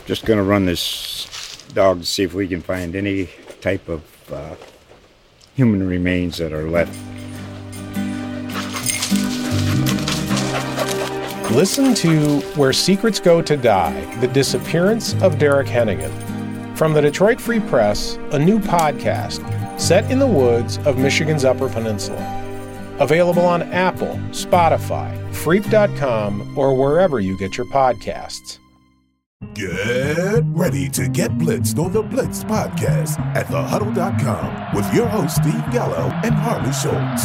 Just going to run this dog to see if we can find any type of human remains that are left. Listen to Where Secrets Go to Die, The Disappearance of Derek Hennigan. From the Detroit Free Press, a new podcast set in the woods of Michigan's Upper Peninsula. Available on Apple, Spotify, Freep.com, or wherever you get your podcasts. Get ready to get blitzed on the Blitz podcast at thehuddle.com with your hosts Steve Gallo and Harley Schultz.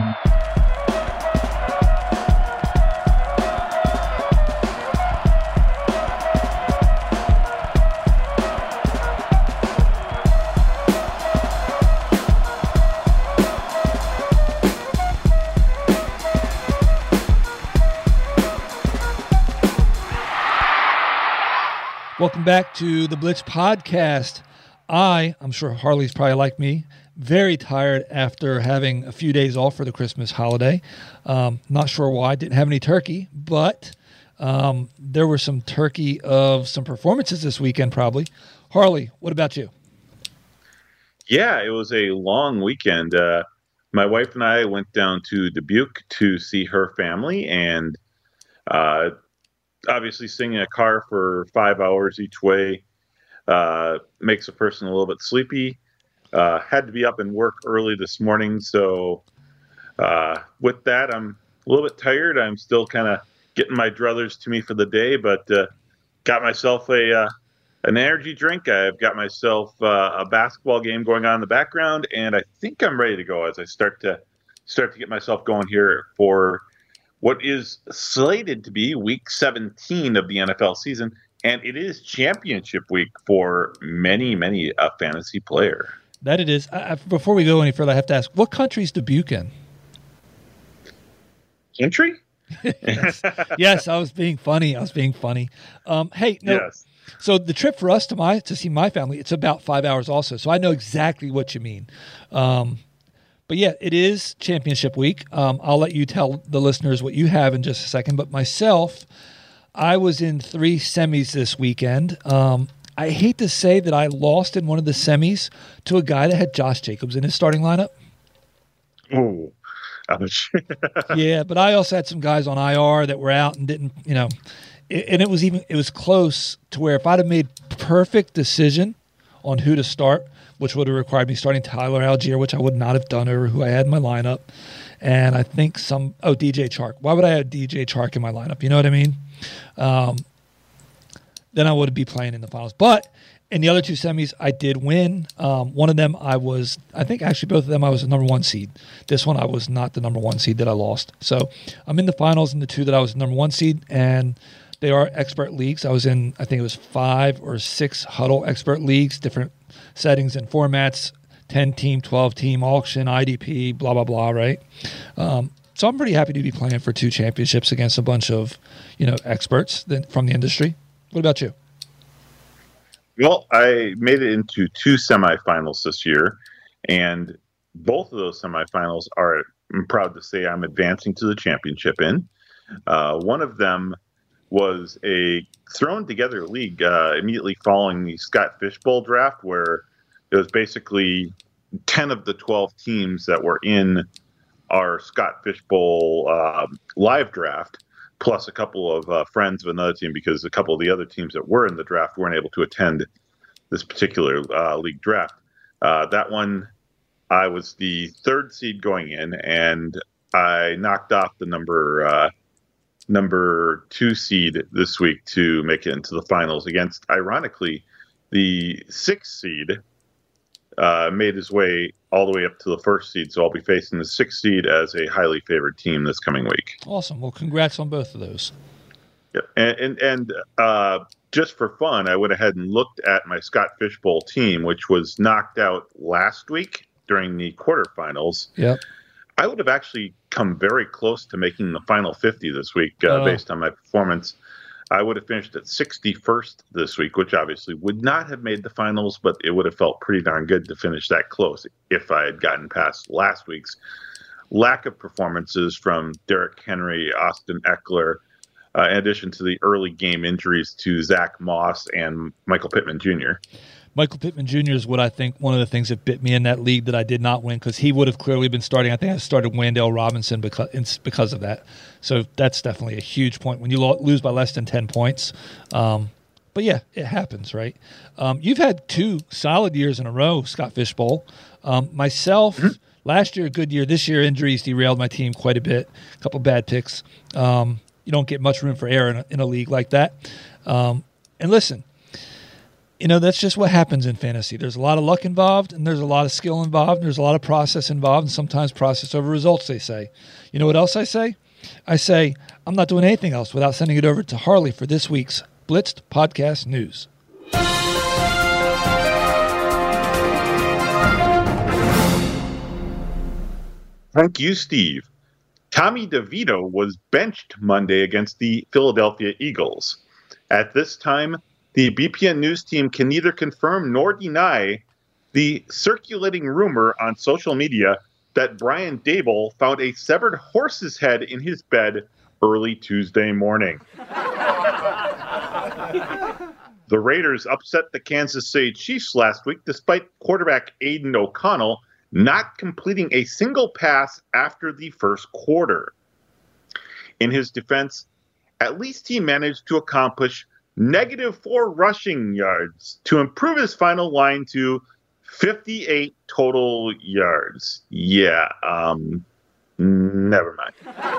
Welcome back to the Blitz podcast. I'm sure Harley's probably like me, very tired after having a few days off for the Christmas holiday. Not sure why, didn't have any turkey, but there were some turkey of some performances this weekend probably. Harley, what about you? Yeah, it was a long weekend. My wife and I went down to Dubuque to see her family, and obviously sitting in a car for 5 hours each way makes a person a little bit sleepy. Had to be up and work early this morning, so with that, I'm a little bit tired. I'm still kind of getting my druthers to me for the day, but got myself an energy drink. I've got myself a basketball game going on in the background, and I think I'm ready to go as I start to get myself going here for what is slated to be week 17 of the NFL season, and it is championship week for many a fantasy player. That it is. Before we go any further, I have to ask, what country is Dubuque in? Country? Yes, I was being funny. Hey, no. Yes. So the trip for us to see my family, it's about 5 hours also. So I know exactly what you mean. But yeah, it is championship week. I'll let you tell the listeners what you have in just a second. But myself, I was in 3 semis this weekend. I hate to say that I lost in one of the semis to a guy that had Josh Jacobs in his starting lineup. Oh, ouch. Yeah, but I also had some guys on IR that were out and didn't, and it was close to where if I'd have made perfect decision on who to start, which would have required me starting Tyler Algier, which I would not have done, or who I had in my lineup. And I think DJ Chark. Why would I have DJ Chark in my lineup? You know what I mean? Then I would be playing in the finals. But in the other 2 semis, I did win. One of them I think actually both of them I was the number 1 seed. This one I was not the number 1 seed that I lost. So I'm in the finals in the 2 that I was the number 1 seed, and they are expert leagues. I was in, I think it was 5 or 6 huddle expert leagues, different settings and formats, 10-team, 12-team, auction, IDP, blah, blah, blah, right? So I'm pretty happy to be playing for 2 championships against a bunch of, experts from the industry. What about you? Well, I made it into 2 semifinals this year, and both of those semifinals I'm proud to say I'm advancing to the championship in. One of them was a thrown together league immediately following the Scott Fishbowl draft, where it was basically 10 of the 12 teams that were in our Scott Fishbowl live draft, plus a couple of friends of another team, because a couple of the other teams that were in the draft weren't able to attend this particular league draft. That one, I was the 3rd seed going in, and I knocked off the number 2 seed this week to make it into the finals against, ironically, the 6th seed made his way all the way up to the 1st seed. So I'll be facing the 6th seed as a highly favored team this coming week. Awesome. Well, congrats on both of those. Yep. And just for fun, I went ahead and looked at my Scott Fishbowl team, which was knocked out last week during the quarterfinals. Yep. I would have actually come very close to making the final 50 this week based on my performance. I would have finished at 61st this week, which obviously would not have made the finals, but it would have felt pretty darn good to finish that close if I had gotten past last week's lack of performances from Derrick Henry, Austin Eckler, in addition to the early game injuries to Zach Moss and Michael Pittman Jr. Thank you, Steve. Tommy DeVito was benched Monday against the Philadelphia Eagles. At this time, the BPN News team can neither confirm nor deny the circulating rumor on social media that Brian Daboll found a severed horse's head in his bed early Tuesday morning. The Raiders upset the Kansas City Chiefs last week despite quarterback Aiden O'Connell not completing a single pass after the first quarter. In his defense, at least he managed to accomplish -4 rushing yards to improve his final line to 58 total yards. Yeah, never mind.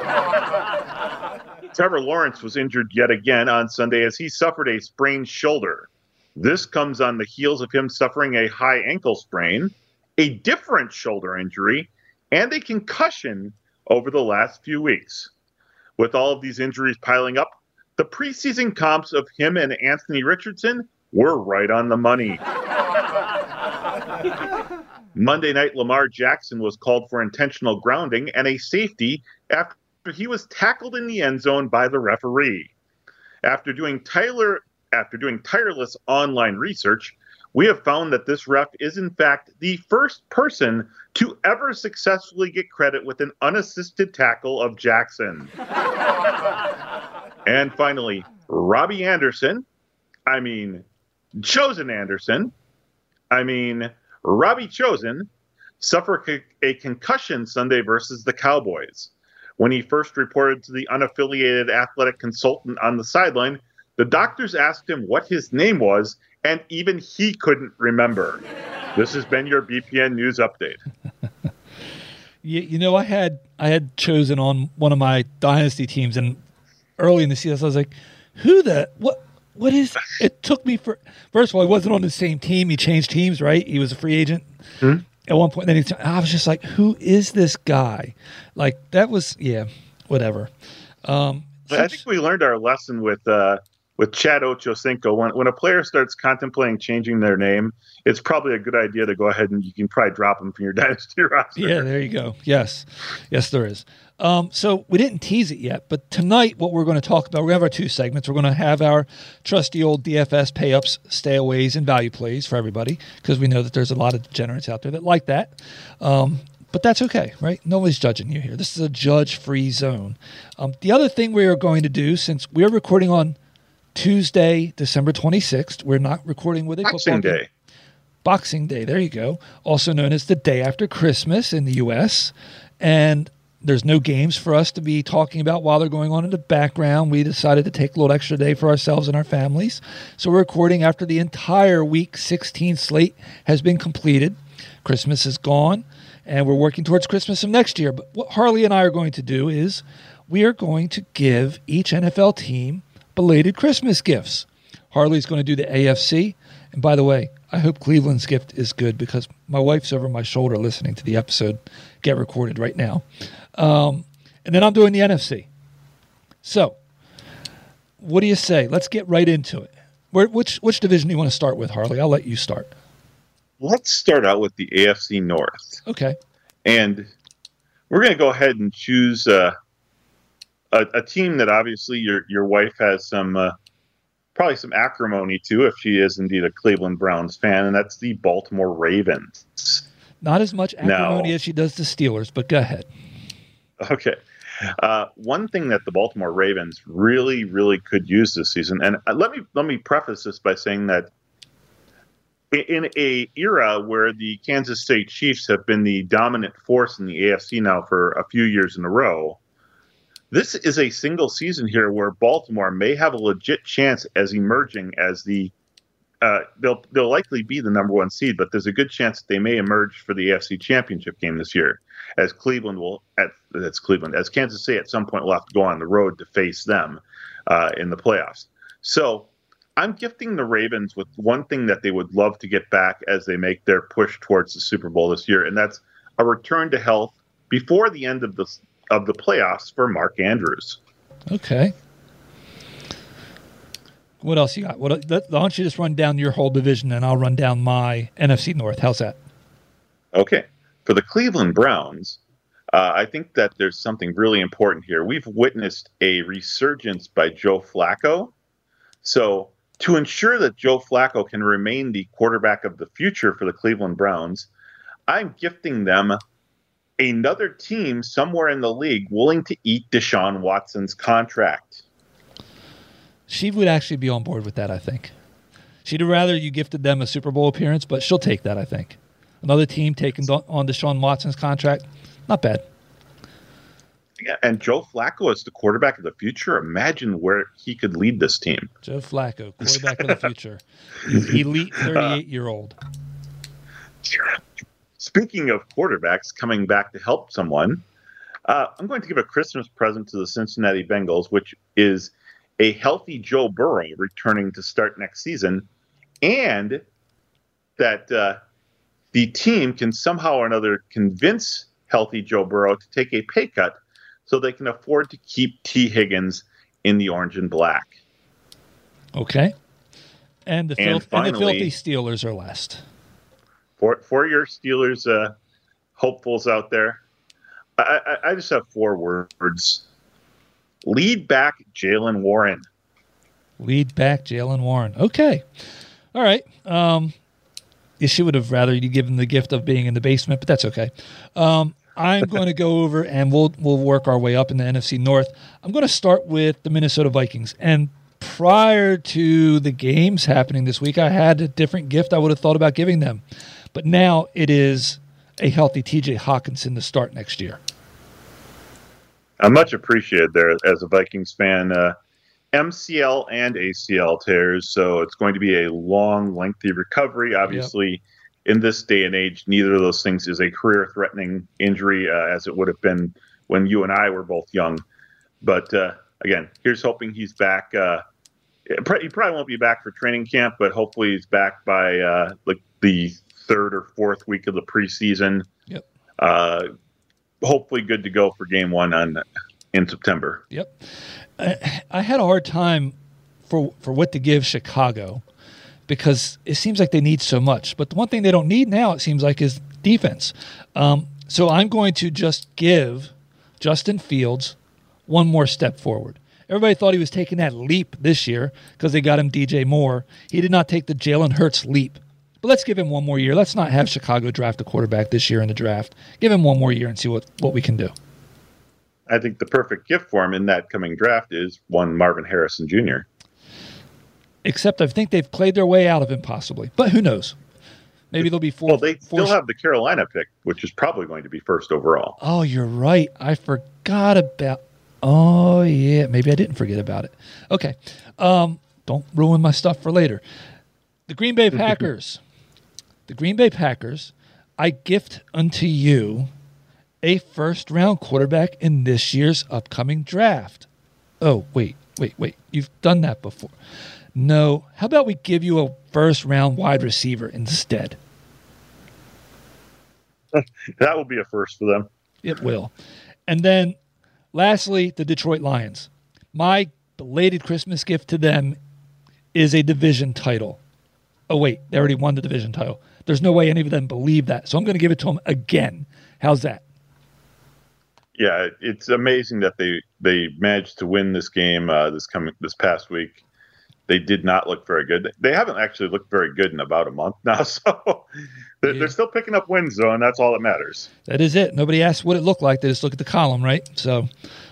Trevor Lawrence was injured yet again on Sunday as he suffered a sprained shoulder. This comes on the heels of him suffering a high ankle sprain, a different shoulder injury, and a concussion over the last few weeks. With all of these injuries piling up, the preseason comps of him and Anthony Richardson were right on the money. Monday night, Lamar Jackson was called for intentional grounding and a safety after he was tackled in the end zone by the referee. After doing tireless online research, we have found that this ref is in fact the first person to ever successfully get credit with an unassisted tackle of Jackson. And finally, Robbie Chosen suffered a concussion Sunday versus the Cowboys. When he first reported to the unaffiliated athletic consultant on the sideline, the doctors asked him what his name was, and even he couldn't remember. This has been your BPN News Update. I had Chosen on one of my dynasty teams, and early in the season, I was like, what is, it took me first of all, he wasn't on the same team. He changed teams, right? He was a free agent at one point. Then I was just like, who is this guy? Like, that was, whatever. I think we learned our lesson with Chad Ochocinco. When a player starts contemplating changing their name, it's probably a good idea to go ahead and you can probably drop them from your dynasty roster. Yeah, there you go. Yes, there is. So we didn't tease it yet, but tonight what we're going to talk about, we're going to have our 2 segments. We're going to have our trusty old DFS pay-ups, stay-aways, and value plays for everybody, because we know that there's a lot of degenerates out there that like that. But that's okay, right? Nobody's judging you here. This is a judge-free zone. The other thing we are going to do, since we are recording on Tuesday, December 26th, we're not recording with a Boxing Day. Boxing Day, there you go. Also known as the day after Christmas in the U.S., and there's no games for us to be talking about while they're going on in the background. We decided to take a little extra day for ourselves and our families. So we're recording after the entire Week 16 slate has been completed. Christmas is gone, and we're working towards Christmas of next year. But what Harley and I are going to do is we are going to give each NFL team belated Christmas gifts. Harley's going to do the AFC. And by the way, I hope Cleveland's gift is good, because my wife's over my shoulder listening to the episode get recorded right now. And then I'm doing the NFC. So, what do you say? Let's get right into it. Which division do you want to start with, Harley? I'll let you start. Let's start out with the AFC North. Okay. And we're going to go ahead and choose a team that obviously your wife has probably some acrimony to, if she is indeed a Cleveland Browns fan, and that's the Baltimore Ravens. Not as much acrimony as she does the Steelers, but go ahead. Okay. One thing that the Baltimore Ravens really, really could use this season, and let me preface this by saying that in a era where the Kansas State Chiefs have been the dominant force in the AFC now for a few years in a row, this is a single season here where Baltimore may have a legit chance as emerging as the they'll likely be the number one seed, but there's a good chance that they may emerge for the AFC Championship game this year, as as Kansas State at some point will have to go on the road to face them in the playoffs. So I'm gifting the Ravens with one thing that they would love to get back as they make their push towards the Super Bowl this year, and that's a return to health before the end of the playoffs for Mark Andrews. Okay. What else you got? Why don't you just run down your whole division, and I'll run down my NFC North. How's that? Okay. For the Cleveland Browns, I think that there's something really important here. We've witnessed a resurgence by Joe Flacco. So to ensure that Joe Flacco can remain the quarterback of the future for the Cleveland Browns, I'm gifting them another team somewhere in the league willing to eat Deshaun Watson's contract. She would actually be on board with that, I think. She'd rather you gifted them a Super Bowl appearance, but she'll take that, I think. Another team taking on Deshaun Watson's contract, not bad. Yeah, and Joe Flacco as the quarterback of the future, imagine where he could lead this team. Joe Flacco, quarterback of the future. Elite 38-year-old. Speaking of quarterbacks coming back to help someone, I'm going to give a Christmas present to the Cincinnati Bengals, which is a healthy Joe Burrow returning to start next season, and that the team can somehow or another convince healthy Joe Burrow to take a pay cut so they can afford to keep T. Higgins in the orange and black. Okay. And the finally, filthy Steelers are last. For your Steelers hopefuls out there, I just have 4 words. Lead back Jaylen Warren. Lead back Jaylen Warren. Okay. All right. She would have rather you give him the gift of being in the basement, but that's okay. I'm going to go over and we'll work our way up in the NFC North. I'm going to start with the Minnesota Vikings. And prior to the games happening this week, I had a different gift I would have thought about giving them. But now it is a healthy TJ Hawkinson to start next year. I'm much appreciated there as a Vikings fan. MCL and ACL tears, so it's going to be a long, lengthy recovery. Obviously, in this day and age, neither of those things is a career-threatening injury as it would have been when you and I were both young. But again, here's hoping he's back. He probably won't be back for training camp, but hopefully he's back by like the 3rd or 4th week of the preseason. Yep. Hopefully good to go for game 1 in September. Yep. I had a hard time for what to give Chicago because it seems like they need so much. But the one thing they don't need now, it seems like, is defense. So I'm going to just give Justin Fields one more step forward. Everybody thought he was taking that leap this year because they got him DJ Moore. He did not take the Jalen Hurts leap. But let's give him one more year. Let's not have Chicago draft a quarterback this year in the draft. Give him one more year and see what we can do. I think the perfect gift for him in that coming draft is one Marvin Harrison Jr. Except I think they've played their way out of him possibly. But who knows? Maybe they'll be four. Well, they still have the Carolina pick, which is probably going to be 1st overall. Oh, you're right. I forgot about. Oh, yeah. Maybe I didn't forget about it. Okay. Don't ruin my stuff for later. The Green Bay Packers. The Green Bay Packers, I gift unto you a 1st-round quarterback in this year's upcoming draft. Oh, wait. You've done that before. No. How about we give you a 1st-round wide receiver instead? That will be a first for them. It will. And then, lastly, the Detroit Lions. My belated Christmas gift to them is a division title. Oh, wait. They already won the division title. There's no way any of them believe that. So I'm going to give it to them again. How's that? Yeah, it's amazing that they managed to win this game this past week. They did not look very good. They haven't actually looked very good in about a month now. So they're still picking up wins, though, and that's all that matters. That is it. Nobody asked what it looked like. They just look at the column, right? So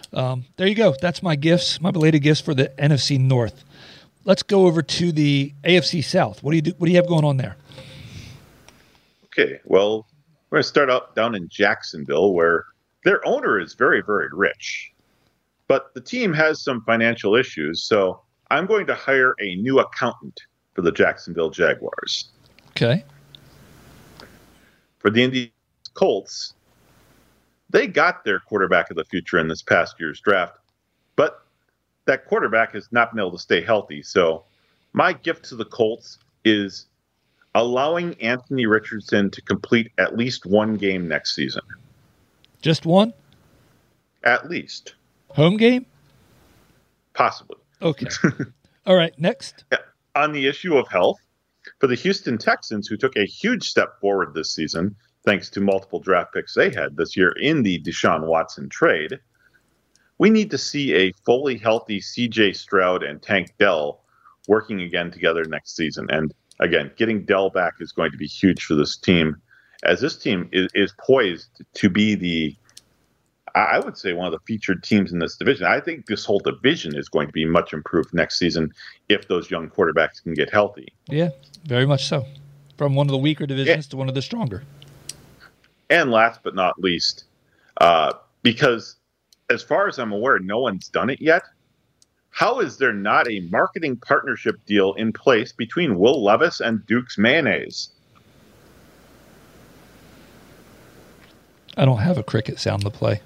there you go. That's my gifts, my belated gifts for the NFC North. Let's go over to the AFC South. What do you have going on there? Okay, well, we're going to start out down in Jacksonville, where their owner is very, very rich. But the team has some financial issues, so I'm going to hire a new accountant for the Jacksonville Jaguars. Okay. For the Indianapolis Colts, they got their quarterback of the future in this past year's draft, but that quarterback has not been able to stay healthy. So my gift to the Colts is allowing Anthony Richardson to complete at least one game next season. Just one? At least. Home game? Possibly. Okay. All right, next. On the issue of health, for the Houston Texans, who took a huge step forward this season, thanks to multiple draft picks they had this year in the Deshaun Watson trade, we need to see a fully healthy C.J. Stroud and Tank Dell working again together next season. And again, getting Dell back is going to be huge for this team, as this team is poised to be I would say, one of the featured teams in this division. I think this whole division is going to be much improved next season if those young quarterbacks can get healthy. Yeah, very much so. From one of the weaker divisions to one of the stronger. And last but not least, because as far as I'm aware, no one's done it yet. How is there not a marketing partnership deal in place between Will Levis and Duke's Mayonnaise? I don't have a cricket sound to play.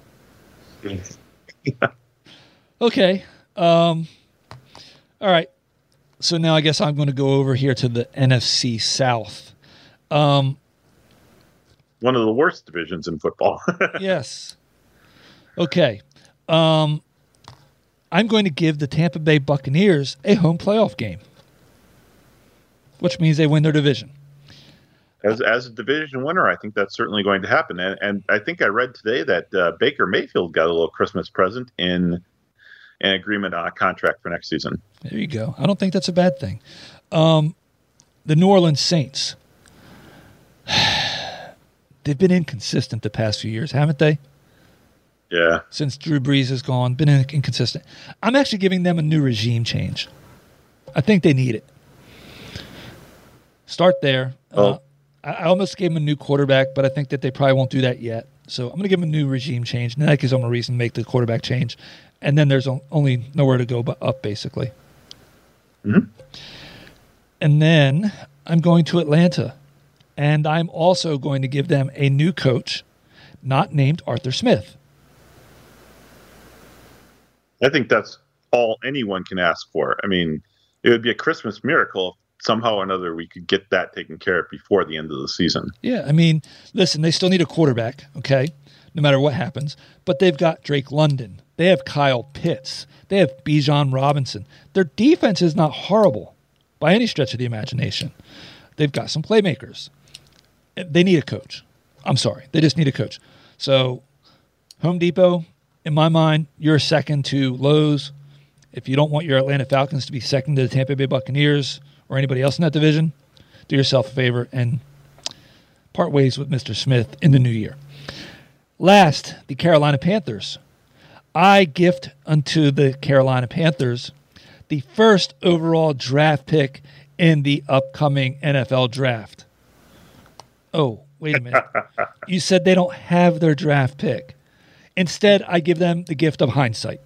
Okay. All right. So now I guess I'm going to go over here to the NFC South. One of the worst divisions in football. Yes. Okay. I'm going to give the Tampa Bay Buccaneers a home playoff game, which means they win their division. As a division winner, I think that's certainly going to happen. And I think I read today that Baker Mayfield got a little Christmas present in an agreement on a contract for next season. There you go. I don't think that's a bad thing. The New Orleans Saints, they've been inconsistent the past few years, haven't they? Yeah. Since Drew Brees has gone, been inconsistent. I'm actually giving them a new regime change. I think they need it. Start there. I almost gave them a new quarterback, but I think that they probably won't do that yet. So I'm going to give them a new regime change. And that gives them a reason to make the quarterback change. And then there's only nowhere to go but up, basically. Mm-hmm. And then I'm going to Atlanta. And I'm also going to give them a new coach, not named Arthur Smith. I think that's all anyone can ask for. I mean, it would be a Christmas miracle if somehow or another we could get that taken care of before the end of the season. Yeah, I mean, listen, they still need a quarterback, okay, no matter what happens. But they've got Drake London. They have Kyle Pitts. They have Bijan Robinson. Their defense is not horrible by any stretch of the imagination. They've got some playmakers. They need a coach. I'm sorry. They just need a coach. So Home Depot, in my mind, you're second to Lowe's. If you don't want your Atlanta Falcons to be second to the Tampa Bay Buccaneers or anybody else in that division, do yourself a favor and part ways with Mr. Smith in the new year. Last, the Carolina Panthers. I gift unto the Carolina Panthers the first overall draft pick in the upcoming NFL draft. Oh, wait a minute. You said they don't have their draft pick. Instead, I give them the gift of hindsight.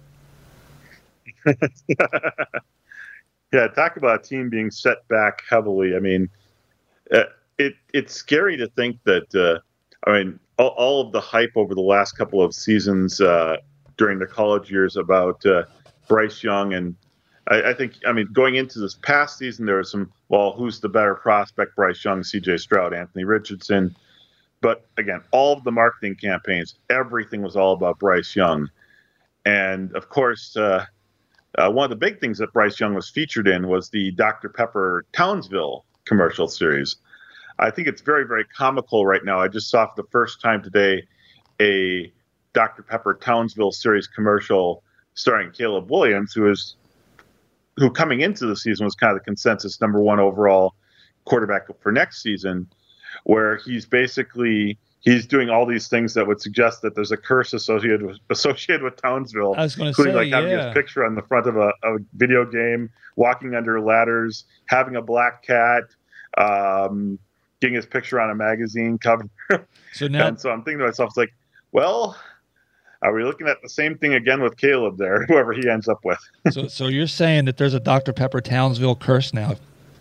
Yeah, talk about a team being set back heavily. I mean, it's scary to think that, all of the hype over the last couple of seasons during the college years about Bryce Young. And I think, going into this past season, there was some, who's the better prospect, Bryce Young, C.J. Stroud, Anthony Richardson. But again, all of the marketing campaigns, everything was all about Bryce Young. And of course, one of the big things that Bryce Young was featured in was the Dr. Pepper Townsville commercial series. I think it's very, very comical right now. I just saw for the first time today a Dr. Pepper Townsville series commercial starring Caleb Williams, who coming into the season was kind of the consensus number one overall quarterback for next season, where he's he's doing all these things that would suggest that there's a curse associated with Townsville. I was going to including say, like having his picture on the front of a video game, walking under ladders, having a black cat, getting his picture on a magazine cover. So now, and so I'm thinking to myself, it's like, well, are we looking at the same thing again with Caleb there, whoever he ends up with? so you're saying that there's a Dr. Pepper Townsville curse now?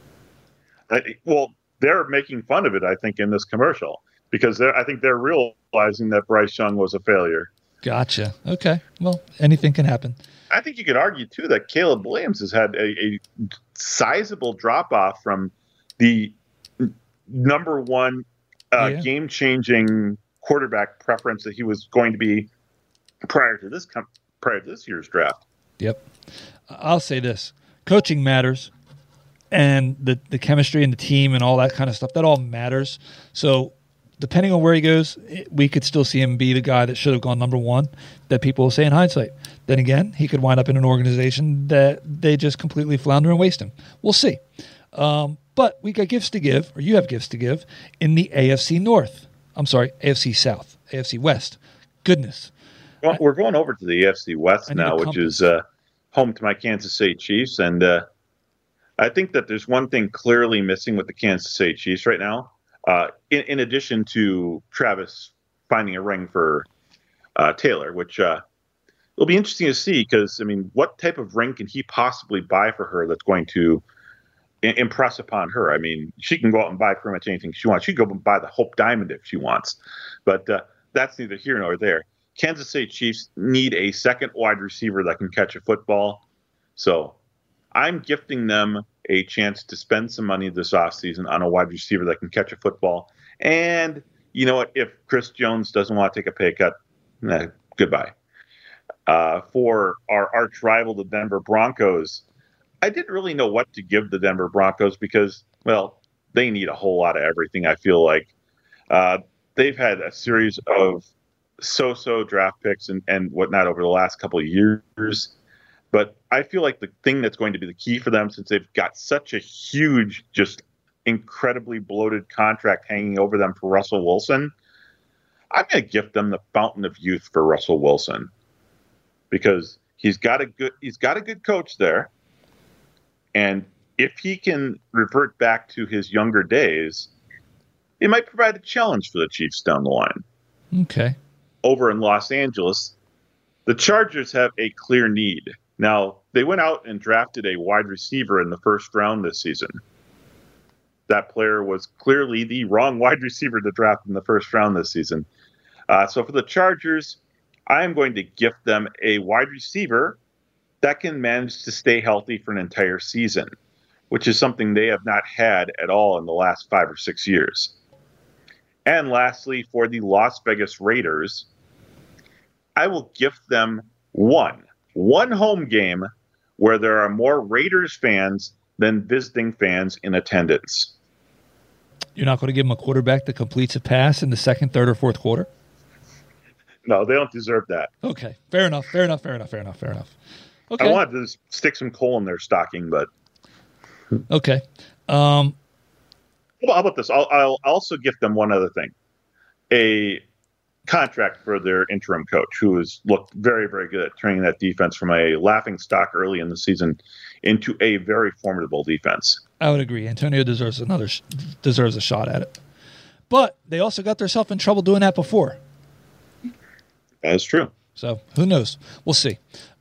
Well, they're making fun of it, I think, in this commercial, because I think they're realizing that Bryce Young was a failure. Gotcha. Okay. Well, anything can happen. I think you could argue, too, that Caleb Williams has had a sizable drop-off from the number one game-changing quarterback preference that he was going to be prior to this year's draft. Yep. I'll say this. Coaching matters, and the chemistry and the team and all that kind of stuff, that all matters. So depending on where he goes, we could still see him be the guy that should have gone number one, that people will say in hindsight. Then again, he could wind up in an organization that they just completely flounder and waste him. We'll see. But we got gifts to give, or you have gifts to give, in the AFC North. I'm sorry, AFC South, AFC West. Goodness. Well, we're going over to the AFC West now, which is home to my Kansas City Chiefs. And I think that there's one thing clearly missing with the Kansas City Chiefs right now. In addition to Travis finding a ring for Taylor, which it'll be interesting to see, because, I mean, what type of ring can he possibly buy for her that's going to impress upon her? I mean, she can go out and buy pretty much anything she wants. She can go and buy the Hope Diamond if she wants. But that's neither here nor there. Kansas City Chiefs need a second wide receiver that can catch a football. So I'm gifting them a chance to spend some money this offseason on a wide receiver that can catch a football. And you know what? If Chris Jones doesn't want to take a pay cut, goodbye. For our arch rival, the Denver Broncos, I didn't really know what to give the Denver Broncos because, well, they need a whole lot of everything, I feel like. They've had a series of so-so draft picks and whatnot over the last couple of years. But I feel like the thing that's going to be the key for them, since they've got such a huge, just incredibly bloated contract hanging over them for Russell Wilson, I'm going to gift them the fountain of youth for Russell Wilson, because he's got a good coach there. And if he can revert back to his younger days, it might provide a challenge for the Chiefs down the line. Okay. Over in Los Angeles, the Chargers have a clear need. Now, they went out and drafted a wide receiver in the first round this season. That player was clearly the wrong wide receiver to draft in the first round this season. So for the Chargers, I'm going to gift them a wide receiver that can manage to stay healthy for an entire season, which is something they have not had at all in the last 5 or 6 years. And lastly, for the Las Vegas Raiders, I will gift them one home game where there are more Raiders fans than visiting fans in attendance. You're not going to give them a quarterback that completes a pass in the second, third, or fourth quarter? No, they don't deserve that. Okay, fair enough. Okay. I wanted to stick some coal in their stocking, but... Okay. How about this? I'll also gift them one other thing. A contract for their interim coach, who has looked very, very good at turning that defense from a laughing stock early in the season into a very formidable defense. I would agree. Antonio deserves a shot at it. But they also got themselves in trouble doing that before. That is true. So who knows? We'll see.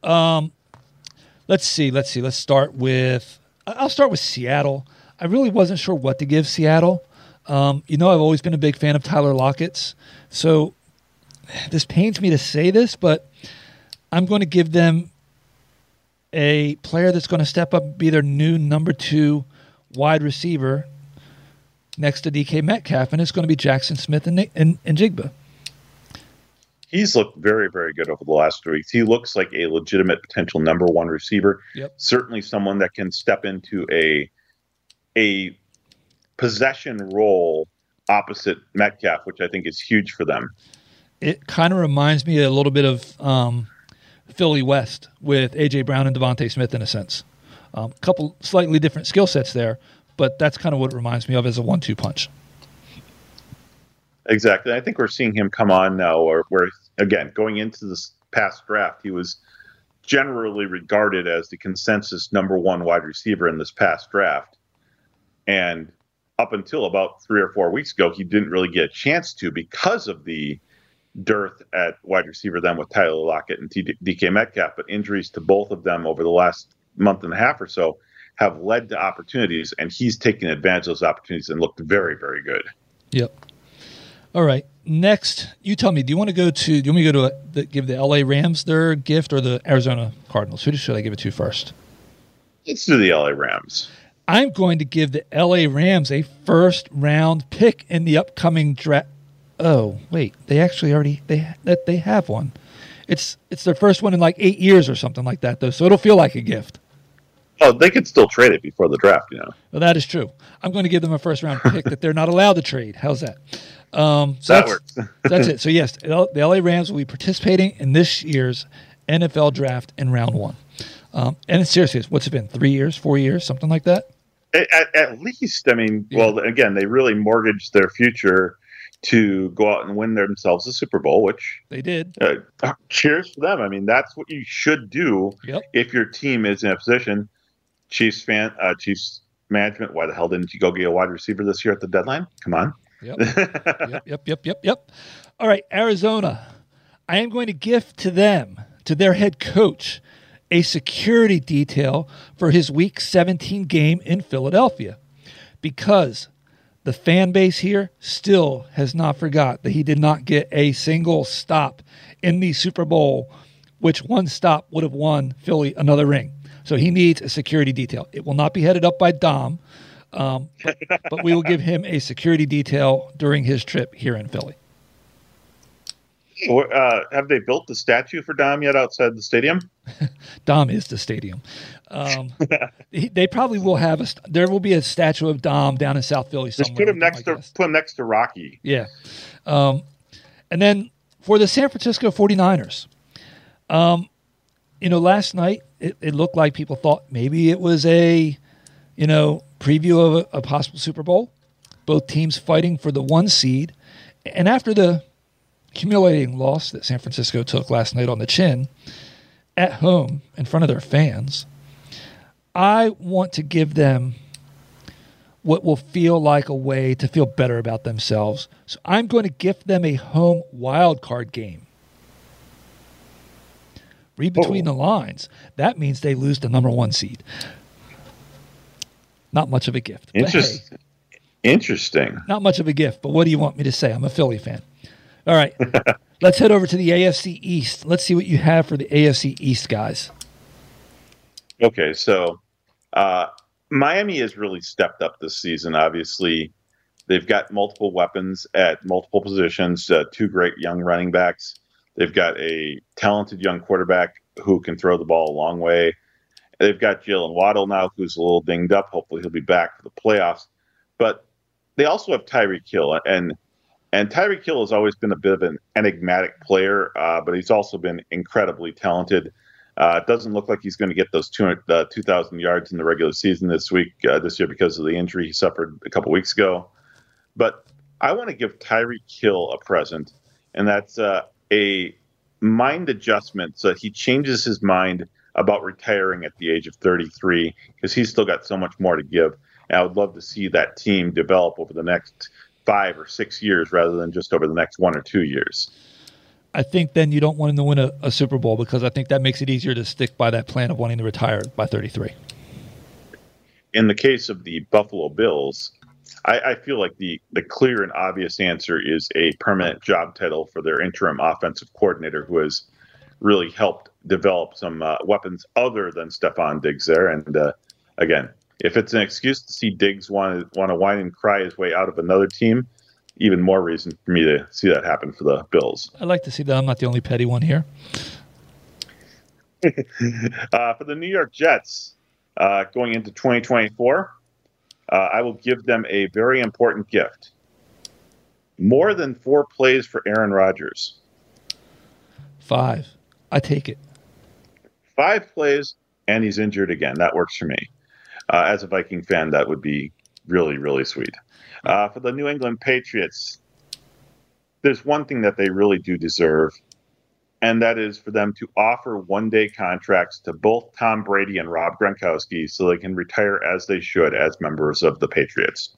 Let's see. Let's start with... I'll start with Seattle. I really wasn't sure what to give Seattle. I've always been a big fan of Tyler Lockett's. So this pains me to say this, but I'm going to give them a player that's going to step up and be their new number 2 wide receiver next to DK Metcalf, and it's going to be Jackson Smith and Jigba. He's looked very, very good over the last 3 weeks. He looks like a legitimate potential number 1 receiver. Yep. Certainly someone that can step into a possession role opposite Metcalf, which I think is huge for them. It kind of reminds me a little bit of Philly West with A.J. Brown and Devontae Smith in a sense. A couple slightly different skill sets there, but that's kind of what it reminds me of as a 1-2 punch. Exactly. I think we're seeing him come on now, or where, again, going into this past draft, he was generally regarded as the consensus number one wide receiver in this past draft. And up until about 3 or 4 weeks ago, he didn't really get a chance to because of the dearth at wide receiver then with Tyler Lockett and DK Metcalf. But injuries to both of them over the last month and a half or so have led to opportunities, and he's taken advantage of those opportunities and looked very, very good. Yep. All right. Next, you tell me. Do you want me to give the LA Rams their gift or the Arizona Cardinals? Who should I give it to first? Let's do the LA Rams. I'm going to give the LA Rams a first-round pick in the upcoming draft. Oh, wait. They actually they have one. It's their first one in like 8 years or something like that, though. So it'll feel like a gift. Oh, they could still trade it before the draft, you know. Well, that is true. I'm going to give them a first-round pick that they're not allowed to trade. How's that? So that works. That's it. So, yes, the LA Rams will be participating in this year's NFL draft in round one. And seriously, what's it been, 3 years, 4 years, something like that? At least, I mean, well, again, they really mortgaged their future to go out and win themselves a Super Bowl, which they did. Cheers for them. I mean, that's what you should do if your team is in a position. Chiefs management, why the hell didn't you go get a wide receiver this year at the deadline? Come on. Yep. All right, Arizona. I am going to gift to their head coach, a security detail for his Week 17 game in Philadelphia, because the fan base here still has not forgot that he did not get a single stop in the Super Bowl, which one stop would have won Philly another ring. So he needs a security detail. It will not be headed up by Dom, but we will give him a security detail during his trip here in Philly. Have they built the statue for Dom yet outside the stadium? Dom is the stadium. They probably will have there will be a statue of Dom down in South Philly somewhere. Just put him next to Rocky. Yeah. And then for the San Francisco 49ers, last night it looked like people thought maybe it was a, preview of a possible Super Bowl. Both teams fighting for the 1 seed. And after the humiliating loss that San Francisco took last night on the chin at home in front of their fans, I want to give them what will feel like a way to feel better about themselves. So I'm going to gift them a home wild card game. Read between the lines. That means they lose the number 1 seed. Not much of a gift. Interesting. Not much of a gift, but what do you want me to say? I'm a Philly fan. All right. Let's head over to the AFC East. Let's see what you have for the AFC East, guys. Okay, so Miami has really stepped up this season. Obviously, they've got multiple weapons at multiple positions, 2 great young running backs. They've got a talented young quarterback who can throw the ball a long way. They've got Jalen Waddle now, who's a little dinged up. Hopefully he'll be back for the playoffs. But they also have Tyreek Hill. And Tyreek Hill has always been a bit of an enigmatic player, but he's also been incredibly talented. It doesn't look like he's going to get those 2,000 yards in the regular season this year because of the injury he suffered a couple weeks ago. But I want to give Tyreek Hill a present, and that's a mind adjustment so that he changes his mind about retiring at the age of 33, because he's still got so much more to give. And I would love to see that team develop over the next 5 or 6 years rather than just over the next 1 or 2 years. I think then you don't want him to win a Super Bowl, because I think that makes it easier to stick by that plan of wanting to retire by 33. In the case of the Buffalo Bills, I feel like the clear and obvious answer is a permanent job title for their interim offensive coordinator, who has really helped develop some weapons other than Stephon Diggs there. And again, if it's an excuse to see Diggs want to whine and cry his way out of another team, even more reason for me to see that happen for the Bills. I'd like to see that. I'm not the only petty one here. For the New York Jets, going into 2024, I will give them a very important gift. More than 4 plays for Aaron Rodgers. 5. I take it. 5 plays, and he's injured again. That works for me. As a Viking fan, that would be really, really sweet. For the New England Patriots, there's one thing that they really do deserve, and that is for them to offer one-day contracts to both Tom Brady and Rob Gronkowski so they can retire as they should as members of the Patriots.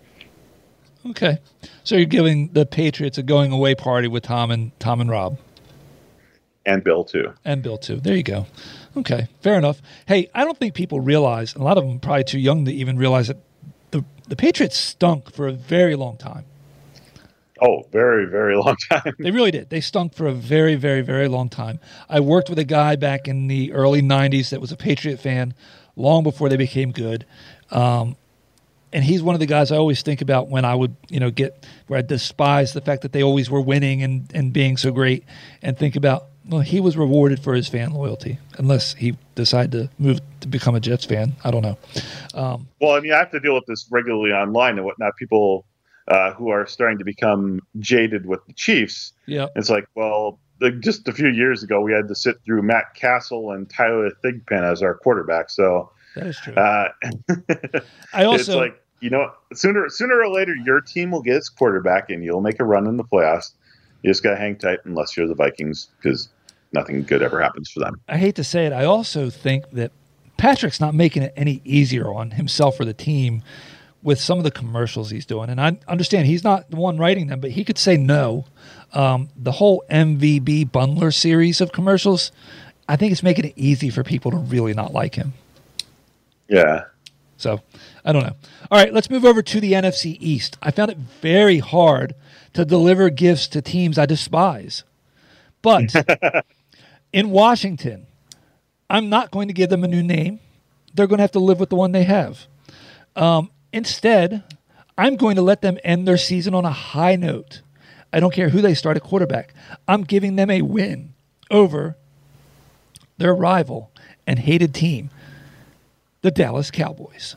Okay. So you're giving the Patriots a going-away party with Tom and Rob. And Bill, too. And Bill, too. There you go. Okay, fair enough. Hey, I don't think people realize, a lot of them are probably too young to even realize that the Patriots stunk for a very long time. Oh, very, very long time. They really did. They stunk for a very, very, very long time. I worked with a guy back in the early 90s that was a Patriot fan long before they became good. And he's one of the guys I always think about when I would, get where I despise the fact that they always were winning and being so great, and think about, well, he was rewarded for his fan loyalty, unless he decided to move to become a Jets fan. I don't know. Well, I have to deal with this regularly online and whatnot. People who are starting to become jaded with the Chiefs. Yeah, it's like, well, just a few years ago, we had to sit through Matt Castle and Tyler Thigpen as our quarterback. So that is true. I also, it's like, sooner or later, your team will get its quarterback and you'll make a run in the playoffs. You just got to hang tight unless you're the Vikings, because nothing good ever happens for them. I hate to say it. I also think that Patrick's not making it any easier on himself or the team with some of the commercials he's doing. And I understand he's not the one writing them, but he could say no. The whole MVB Bundler series of commercials, I think it's making it easy for people to really not like him. Yeah. So, I don't know. All right, let's move over to the NFC East. I found it very hard to deliver gifts to teams I despise. But in Washington, I'm not going to give them a new name. They're going to have to live with the one they have. Instead, I'm going to let them end their season on a high note. I don't care who they start at quarterback. I'm giving them a win over their rival and hated team, the Dallas Cowboys.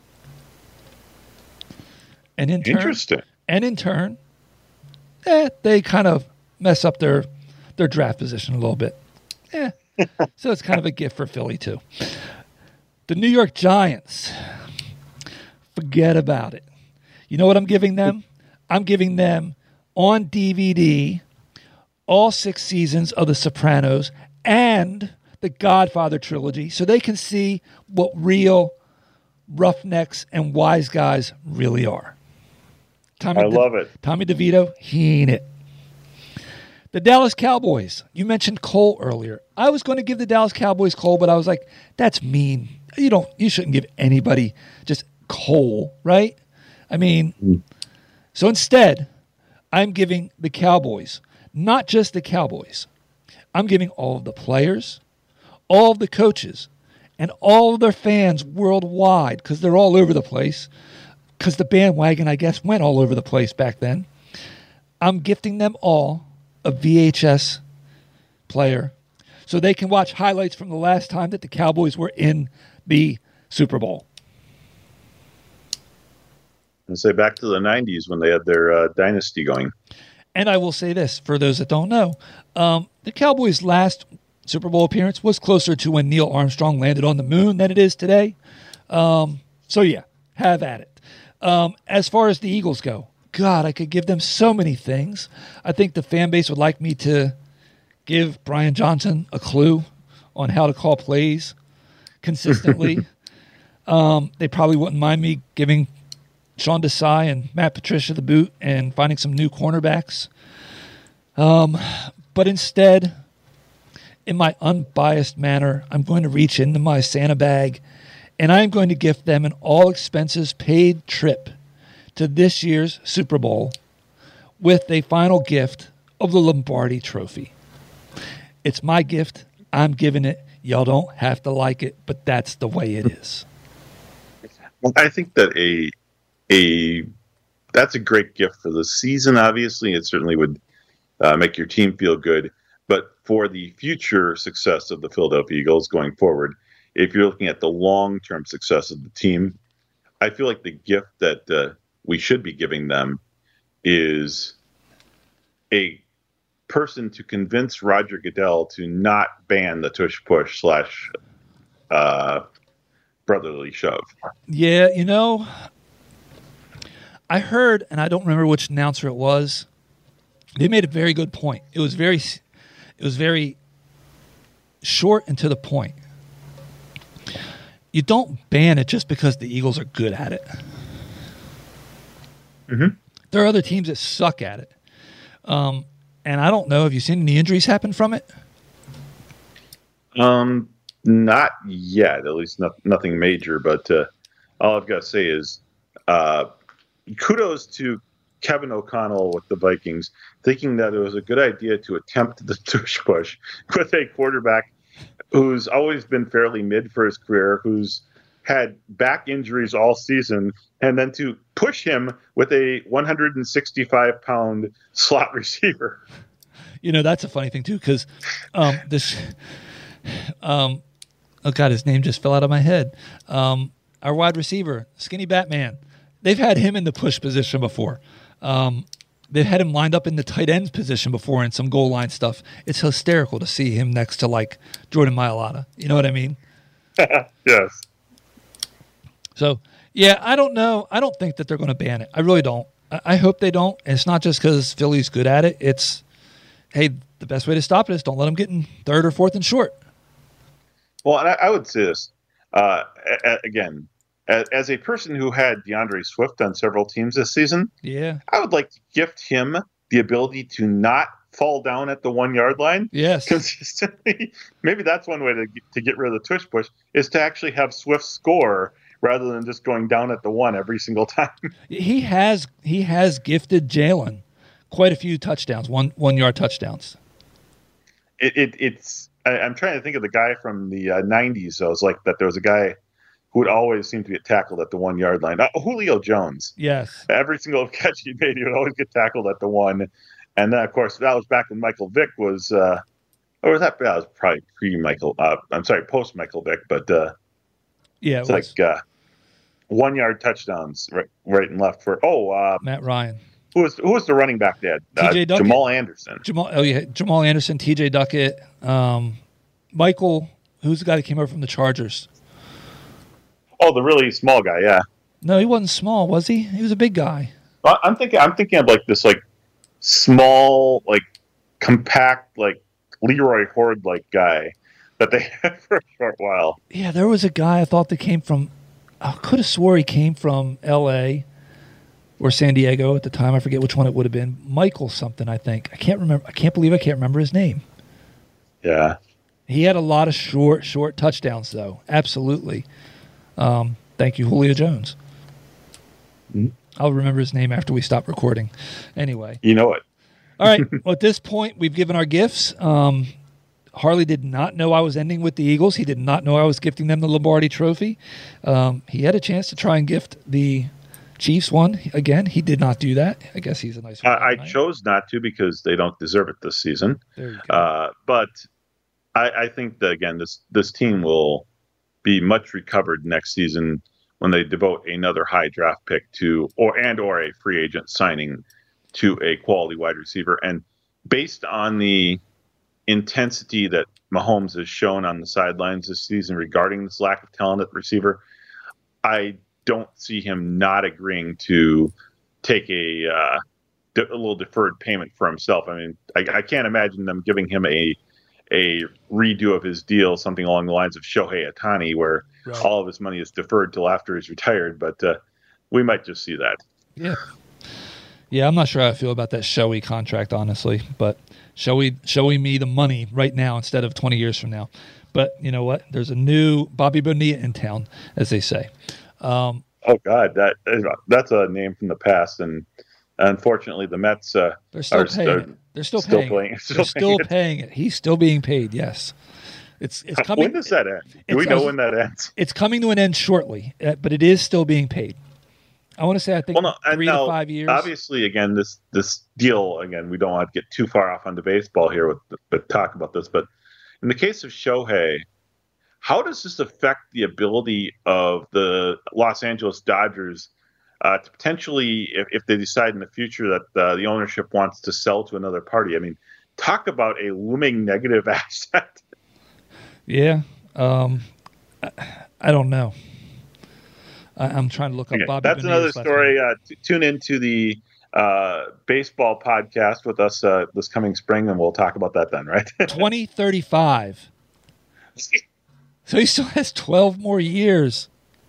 And in turn, they kind of mess up their draft position a little bit. So it's kind of a gift for Philly, too. The New York Giants, forget about it. You know what I'm giving them? I'm giving them, on DVD, all 6 seasons of The Sopranos and the Godfather trilogy, so they can see what real roughnecks and wise guys really are. I love it. Tommy DeVito, he ain't it. The Dallas Cowboys. You mentioned Cole earlier. I was going to give the Dallas Cowboys Cole, but I was like, that's mean. You shouldn't give anybody just Cole, right? So instead, I'm giving the Cowboys, not just the Cowboys. I'm giving all of the players, all of the coaches, and all of their fans worldwide, because they're all over the place, because the bandwagon, I guess, went all over the place back then. I'm gifting them all a VHS player so they can watch highlights from the last time that the Cowboys were in the Super Bowl. And say back to the 90s when they had their dynasty going. And I will say this, for those that don't know, the Cowboys' last Super Bowl appearance was closer to when Neil Armstrong landed on the moon than it is today. So yeah, have at it. As far as the Eagles go, God, I could give them so many things. I think the fan base would like me to give Brian Johnson a clue on how to call plays consistently. They probably wouldn't mind me giving Sean Desai and Matt Patricia the boot and finding some new cornerbacks. But instead, in my unbiased manner, I'm going to reach into my Santa bag and I'm going to gift them an all-expenses-paid trip to this year's Super Bowl with a final gift of the Lombardi Trophy. It's my gift. I'm giving it. Y'all don't have to like it, but that's the way it is. Well, I think that that's a great gift for the season. Obviously, it certainly would make your team feel good. But for the future success of the Philadelphia Eagles going forward, if you're looking at the long-term success of the team, I feel like the gift that we should be giving them is a person to convince Roger Goodell to not ban the tush-push / brotherly shove. Yeah, I heard, and I don't remember which announcer it was, They made a very good point. It was very short and to the point. You don't ban it just because the Eagles are good at it. Mm-hmm. There are other teams that suck at it. And I don't know. Have you seen any injuries happen from it? Not yet. At least nothing major. But all I've got to say is kudos to Kevin O'Connell with the Vikings, thinking that it was a good idea to attempt the tush push with a quarterback who's always been fairly mid for his career, who's had back injuries all season, and then to push him with a 165-pound slot receiver. You know, that's a funny thing, too, because oh, God, his name just fell out of my head. Our wide receiver, Skinny Batman, they've had him in the push position before. They've had him lined up in the tight ends position before in some goal line stuff. It's hysterical to see him next to, like, Jordan Mailata. You know what I mean? Yes. So, yeah, I don't know. I don't think that they're going to ban it. I really don't. I hope they don't. And it's not just because Philly's good at it. It's, hey, the best way to stop it is don't let them get in third or fourth and short. Well, and I would say this, again, as a person who had DeAndre Swift on several teams this season, yeah, I would like to gift him the ability to not fall down at the 1 yard line. Yes, consistently. Maybe that's one way to get rid of the tush push is to actually have Swift score rather than just going down at the 1 every single time. He has gifted Jalen quite a few touchdowns, 1 yard touchdowns. I'm trying to think of the guy from the 90s. So it was like that there was a guy who would always seem to get tackled at the 1 yard line. Julio Jones. Yes. Every single catch he made, he would always get tackled at the 1. And then, of course, that was back when Michael Vick was, or was that was probably post Michael Vick, but yeah, it's like 1 yard touchdowns right and left for Matt Ryan. Who was the running back there? Jamal Anderson. Jamal Anderson, TJ Duckett, Michael, who's the guy that came over from the Chargers? Oh, the really small guy, yeah. No, he wasn't small, was he? He was a big guy. I'm thinking of like this like small, like compact, like Leroy Horde like guy that they had for a short while. Yeah, there was a guy I thought that came from. I could have swore he came from L.A. or San Diego at the time. I forget which one it would have been. Michael something, I think. I can't remember. I can't believe I can't remember his name. Yeah. He had a lot of short touchdowns, though. Absolutely. Thank you, Julio Jones. Mm-hmm. I'll remember his name after we stop recording. Anyway. You know it. All right. Well, at this point, we've given our gifts. Harley did not know I was ending with the Eagles. He did not know I was gifting them the Lombardi Trophy. He had a chance to try and gift the Chiefs one. Again, he did not do that. I guess he's a nice one. I chose not to because they don't deserve it this season. There you go. But I think that, again, this team will be much recovered next season when they devote another high draft pick to or a free agent signing to a quality wide receiver. And based on the intensity that Mahomes has shown on the sidelines this season regarding this lack of talent at receiver, I don't see him not agreeing to take a little deferred payment for himself. I mean, I can't imagine them giving him a redo of his deal, something along the lines of Shohei Ohtani, where all of his money is deferred till after he's retired. But we might just see that. Yeah, I'm not sure how I feel about that Shohei contract, honestly. But Shohei me the money right now instead of 20 years from now. But you know what? There's a new Bobby Bonilla in town, as they say. Oh God, that's a name from the past, and unfortunately, the Mets they're still paying it. They're still paying it. He's still being paid. Yes, it's coming. When does that end? Do we know when that ends? It's coming to an end shortly, but it is still being paid. I want to say 3 to 5 years. Obviously, again, this deal again. We don't want to get too far off on the baseball here with talk about this, but in the case of Shohei, how does this affect the ability of the Los Angeles Dodgers to potentially, if they decide in the future that the ownership wants to sell to another party? I mean, talk about a looming negative asset. Yeah. I don't know. I'm trying to look up Bobby. That's another story. Tune into the baseball podcast with us this coming spring, and we'll talk about that then, right? 2035. So he still has 12 more years.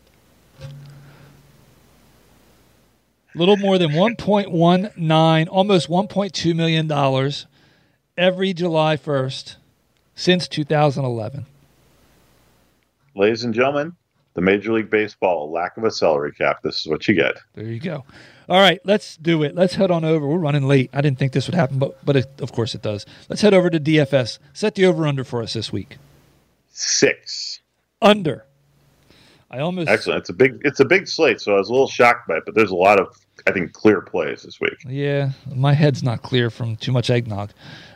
Little more than $1.19, almost $1.2 million every July 1st since 2011. Ladies and gentlemen, the Major League Baseball lack of a salary cap. This is what you get. There you go. All right, let's do it. Let's head on over. We're running late. I didn't think this would happen, but of course it does. Let's head over to DFS. Set the over-under for us this week. 6. Under. I almost Excellent. It's a big slate, so I was a little shocked by it, but there's a lot of, I think, clear plays this week. Yeah, my head's not clear from too much eggnog.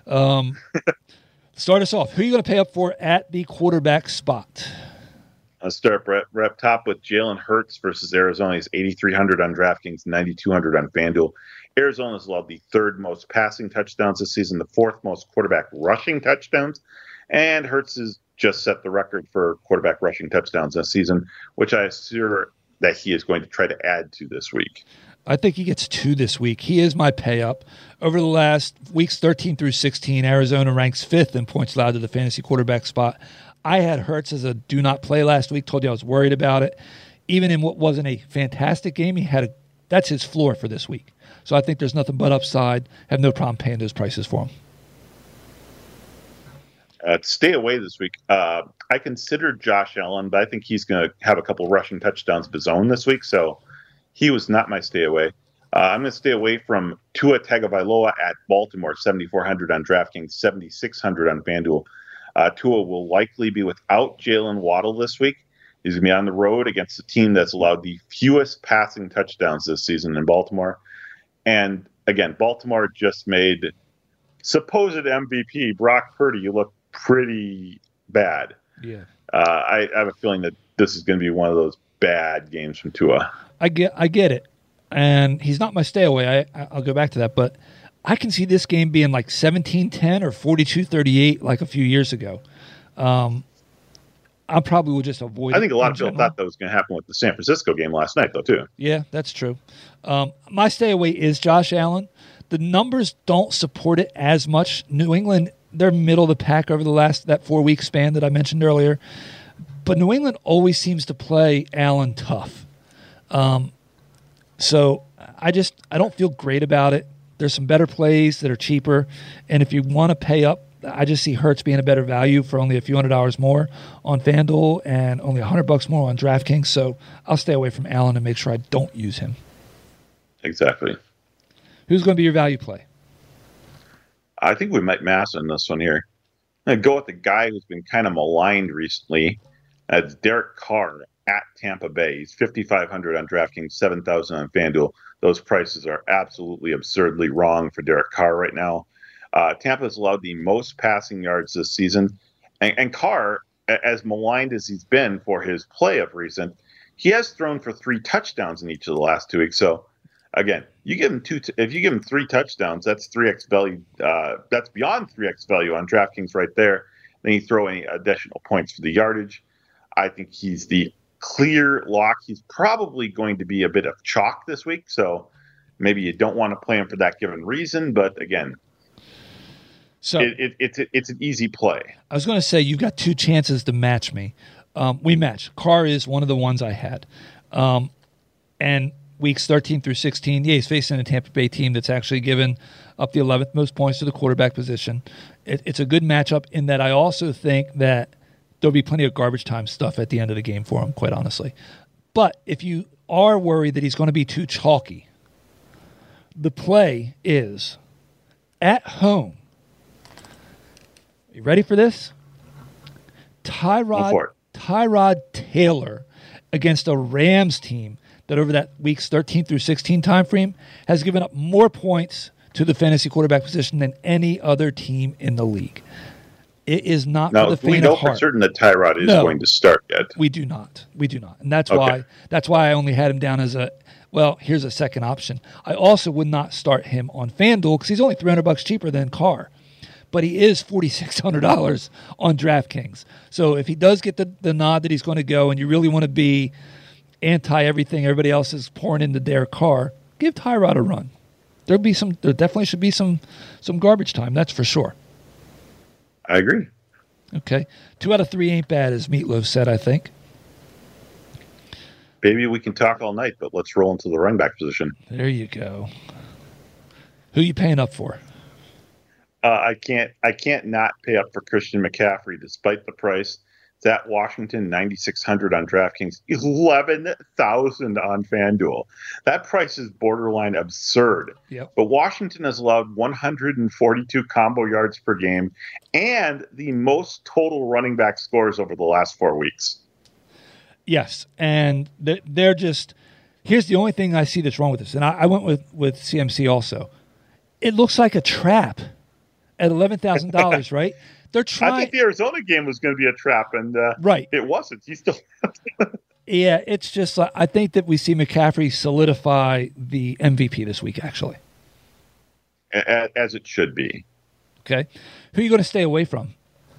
Start us off. Who are you going to pay up for at the quarterback spot? Let's start up top with Jalen Hurts versus Arizona. He's 8,300 on DraftKings, 9,200 on FanDuel. Arizona's allowed the 3rd most passing touchdowns this season, the 4th most quarterback rushing touchdowns, and Hurts has just set the record for quarterback rushing touchdowns this season, which I assume that he is going to try to add to this week. I think he gets 2 this week. He is my pay up. Over the last weeks 13 through 16, Arizona ranks 5th in points allowed to the fantasy quarterback spot. I had Hurts as a do not play last week. Told you I was worried about it. Even in what wasn't a fantastic game, that's his floor for this week. So I think there's nothing but upside. Have no problem paying those prices for him. Stay away this week. I considered Josh Allen, but I think he's going to have a couple rushing touchdowns of his own this week, so he was not my stay away. I'm going to stay away from Tua Tagovailoa at Baltimore, 7,400 on DraftKings, 7,600 on FanDuel. Tua will likely be without Jalen Waddle this week. He's going to be on the road against a team that's allowed the fewest passing touchdowns this season in Baltimore. And again, Baltimore just made supposed MVP Brock Purdy look pretty bad. Yeah. I have a feeling that this is going to be one of those bad games from Tua. I get it. And he's not my stay away. I'll go back to that, but I can see this game being like 17-10 or 42-38 like a few years ago. I probably will just avoid it. I think a lot of people thought that was going to happen with the San Francisco game last night, though, too. Yeah, that's true. My stay away is Josh Allen. The numbers don't support it as much. New England, they're middle of the pack over that 4-week span that I mentioned earlier. But New England always seems to play Allen tough. So I don't feel great about it. There's some better plays that are cheaper. And if you want to pay up, I just see Hurts being a better value for only a few $100 more on FanDuel and only $100 more on DraftKings. So I'll stay away from Allen and make sure I don't use him. Exactly. Who's going to be your value play? I think we might mass on this one here. I'm going to go with the guy who's been kind of maligned recently. That's Derek Carr at Tampa Bay. He's 5,500 on DraftKings, 7,000 on FanDuel. Those prices are absolutely absurdly wrong for Derek Carr right now. Tampa has allowed the most passing yards this season. And Carr, as maligned as he's been for his play of recent, he has thrown for 3 touchdowns in each of the last 2 weeks. So, again, you give him if you give him 3 touchdowns, that's 3x value. That's beyond 3x value on DraftKings right there. Then you throw any additional points for the yardage. I think he's the clear lock. He's probably going to be a bit of chalk this week, so maybe you don't want to play him for that given reason. But again, so it's an easy play. I was going to say you've got 2 chances to match me. We match. Carr is one of the ones I had, and weeks 13 through 16, he's facing a Tampa Bay team that's actually given up the 11th most points to the quarterback position. It's a good matchup in that I also think that there'll be plenty of garbage time stuff at the end of the game for him, quite honestly. But if you are worried that he's going to be too chalky, the play is at home. You ready for this? Tyrod Taylor against a Rams team that over that week's 13 through 16 time frame has given up more points to the fantasy quarterback position than any other team in the league. It is not for the faint of heart. We know for certain that Tyrod is going to start yet. We do not. And that's why I only had him down as here's a second option. I also would not start him on FanDuel because he's only $300 cheaper than Carr. But he is $4,600 on DraftKings. So if he does get the nod that he's going to go and you really want to be anti everything everybody else is pouring into Derek Carr, give Tyrod a run. there definitely should be some garbage time. That's for sure. I agree. Okay. 2 out of 3 ain't bad, as Meatloaf said, I think. Baby, we can talk all night, but let's roll into the running back position. There you go. Who you paying up for? I can't not pay up for Christian McCaffrey despite the price. It's at Washington, 9,600 on DraftKings, 11,000 on FanDuel. That price is borderline absurd. Yep. But Washington has allowed 142 combo yards per game and the most total running back scores over the last 4 weeks. Yes, and they're just – here's the only thing I see that's wrong with this, and I went with CMC also. It looks like a trap at $11,000, right? They're trying. I think the Arizona game was going to be a trap, and right. It wasn't. He still. Yeah, it's just I think that we see McCaffrey solidify the MVP this week, actually. As it should be. Okay, who are you going to stay away from?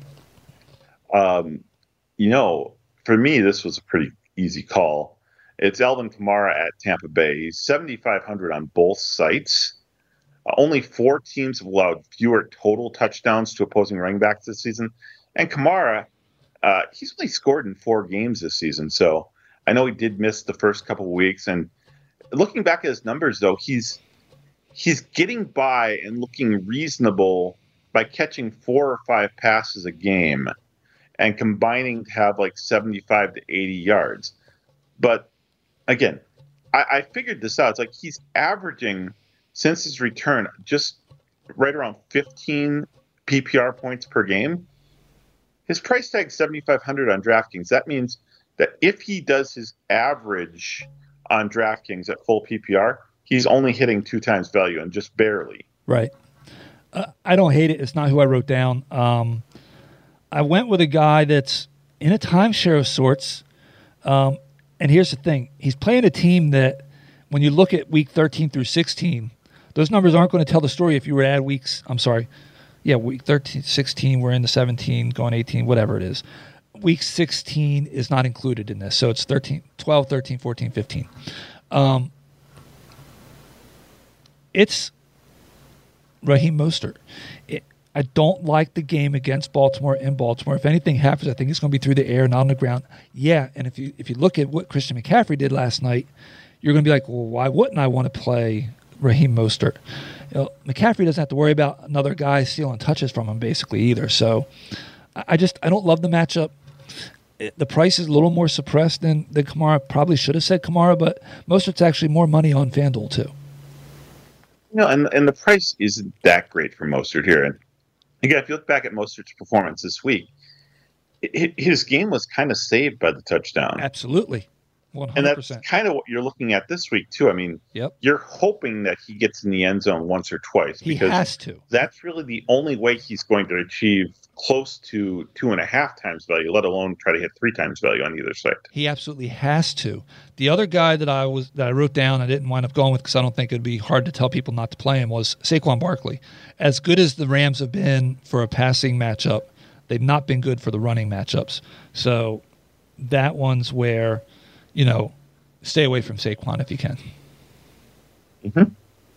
For me, this was a pretty easy call. It's Alvin Kamara at Tampa Bay. He's 7,500 on both sites. Only 4 teams have allowed fewer total touchdowns to opposing running backs this season. And Kamara, he's only scored in 4 games this season. So I know he did miss the first couple of weeks. And looking back at his numbers, though, he's getting by and looking reasonable by catching 4 or 5 passes a game and combining to have like 75 to 80 yards. But again, I figured this out. It's like he's averaging, since his return, just right around 15 PPR points per game. His price tag is $7,500 on DraftKings. That means that if he does his average on DraftKings at full PPR, he's only hitting 2 times value and just barely. Right. I don't hate it. It's not who I wrote down. I went with a guy that's in a timeshare of sorts. And here's the thing. He's playing a team that when you look at week 13 through 16, those numbers aren't going to tell the story if you were to add weeks. I'm sorry. Yeah, week 13, 16, we're in the 17, going 18, whatever it is. Week 16 is not included in this. So it's 12, 13, 14, 15. It's Raheem Mostert. I don't like the game against Baltimore in Baltimore. If anything happens, I think it's going to be through the air, not on the ground. Yeah, and if you look at what Christian McCaffrey did last night, you're going to be like, well, why wouldn't I want to play Raheem Mostert? McCaffrey doesn't have to worry about another guy stealing touches from him basically either. So I don't love the matchup. The price is a little more suppressed than Kamara. Probably should have said Kamara, but Mostert's actually more money on FanDuel too. And the price isn't that great for Mostert here. And again, if you look back at Mostert's performance this week, his game was kind of saved by the touchdown. Absolutely. 100%. And that's kind of what you're looking at this week, too. I mean, yep. You're hoping that he gets in the end zone once or twice. He has to. That's really the only way he's going to achieve close to 2.5 times value, let alone try to hit 3 times value on either side. He absolutely has to. The other guy that I wrote down, I didn't wind up going with because I don't think it'd be hard to tell people not to play him, was Saquon Barkley. As good as the Rams have been for a passing matchup, they've not been good for the running matchups. So that one's where, stay away from Saquon if you can. Mm-hmm.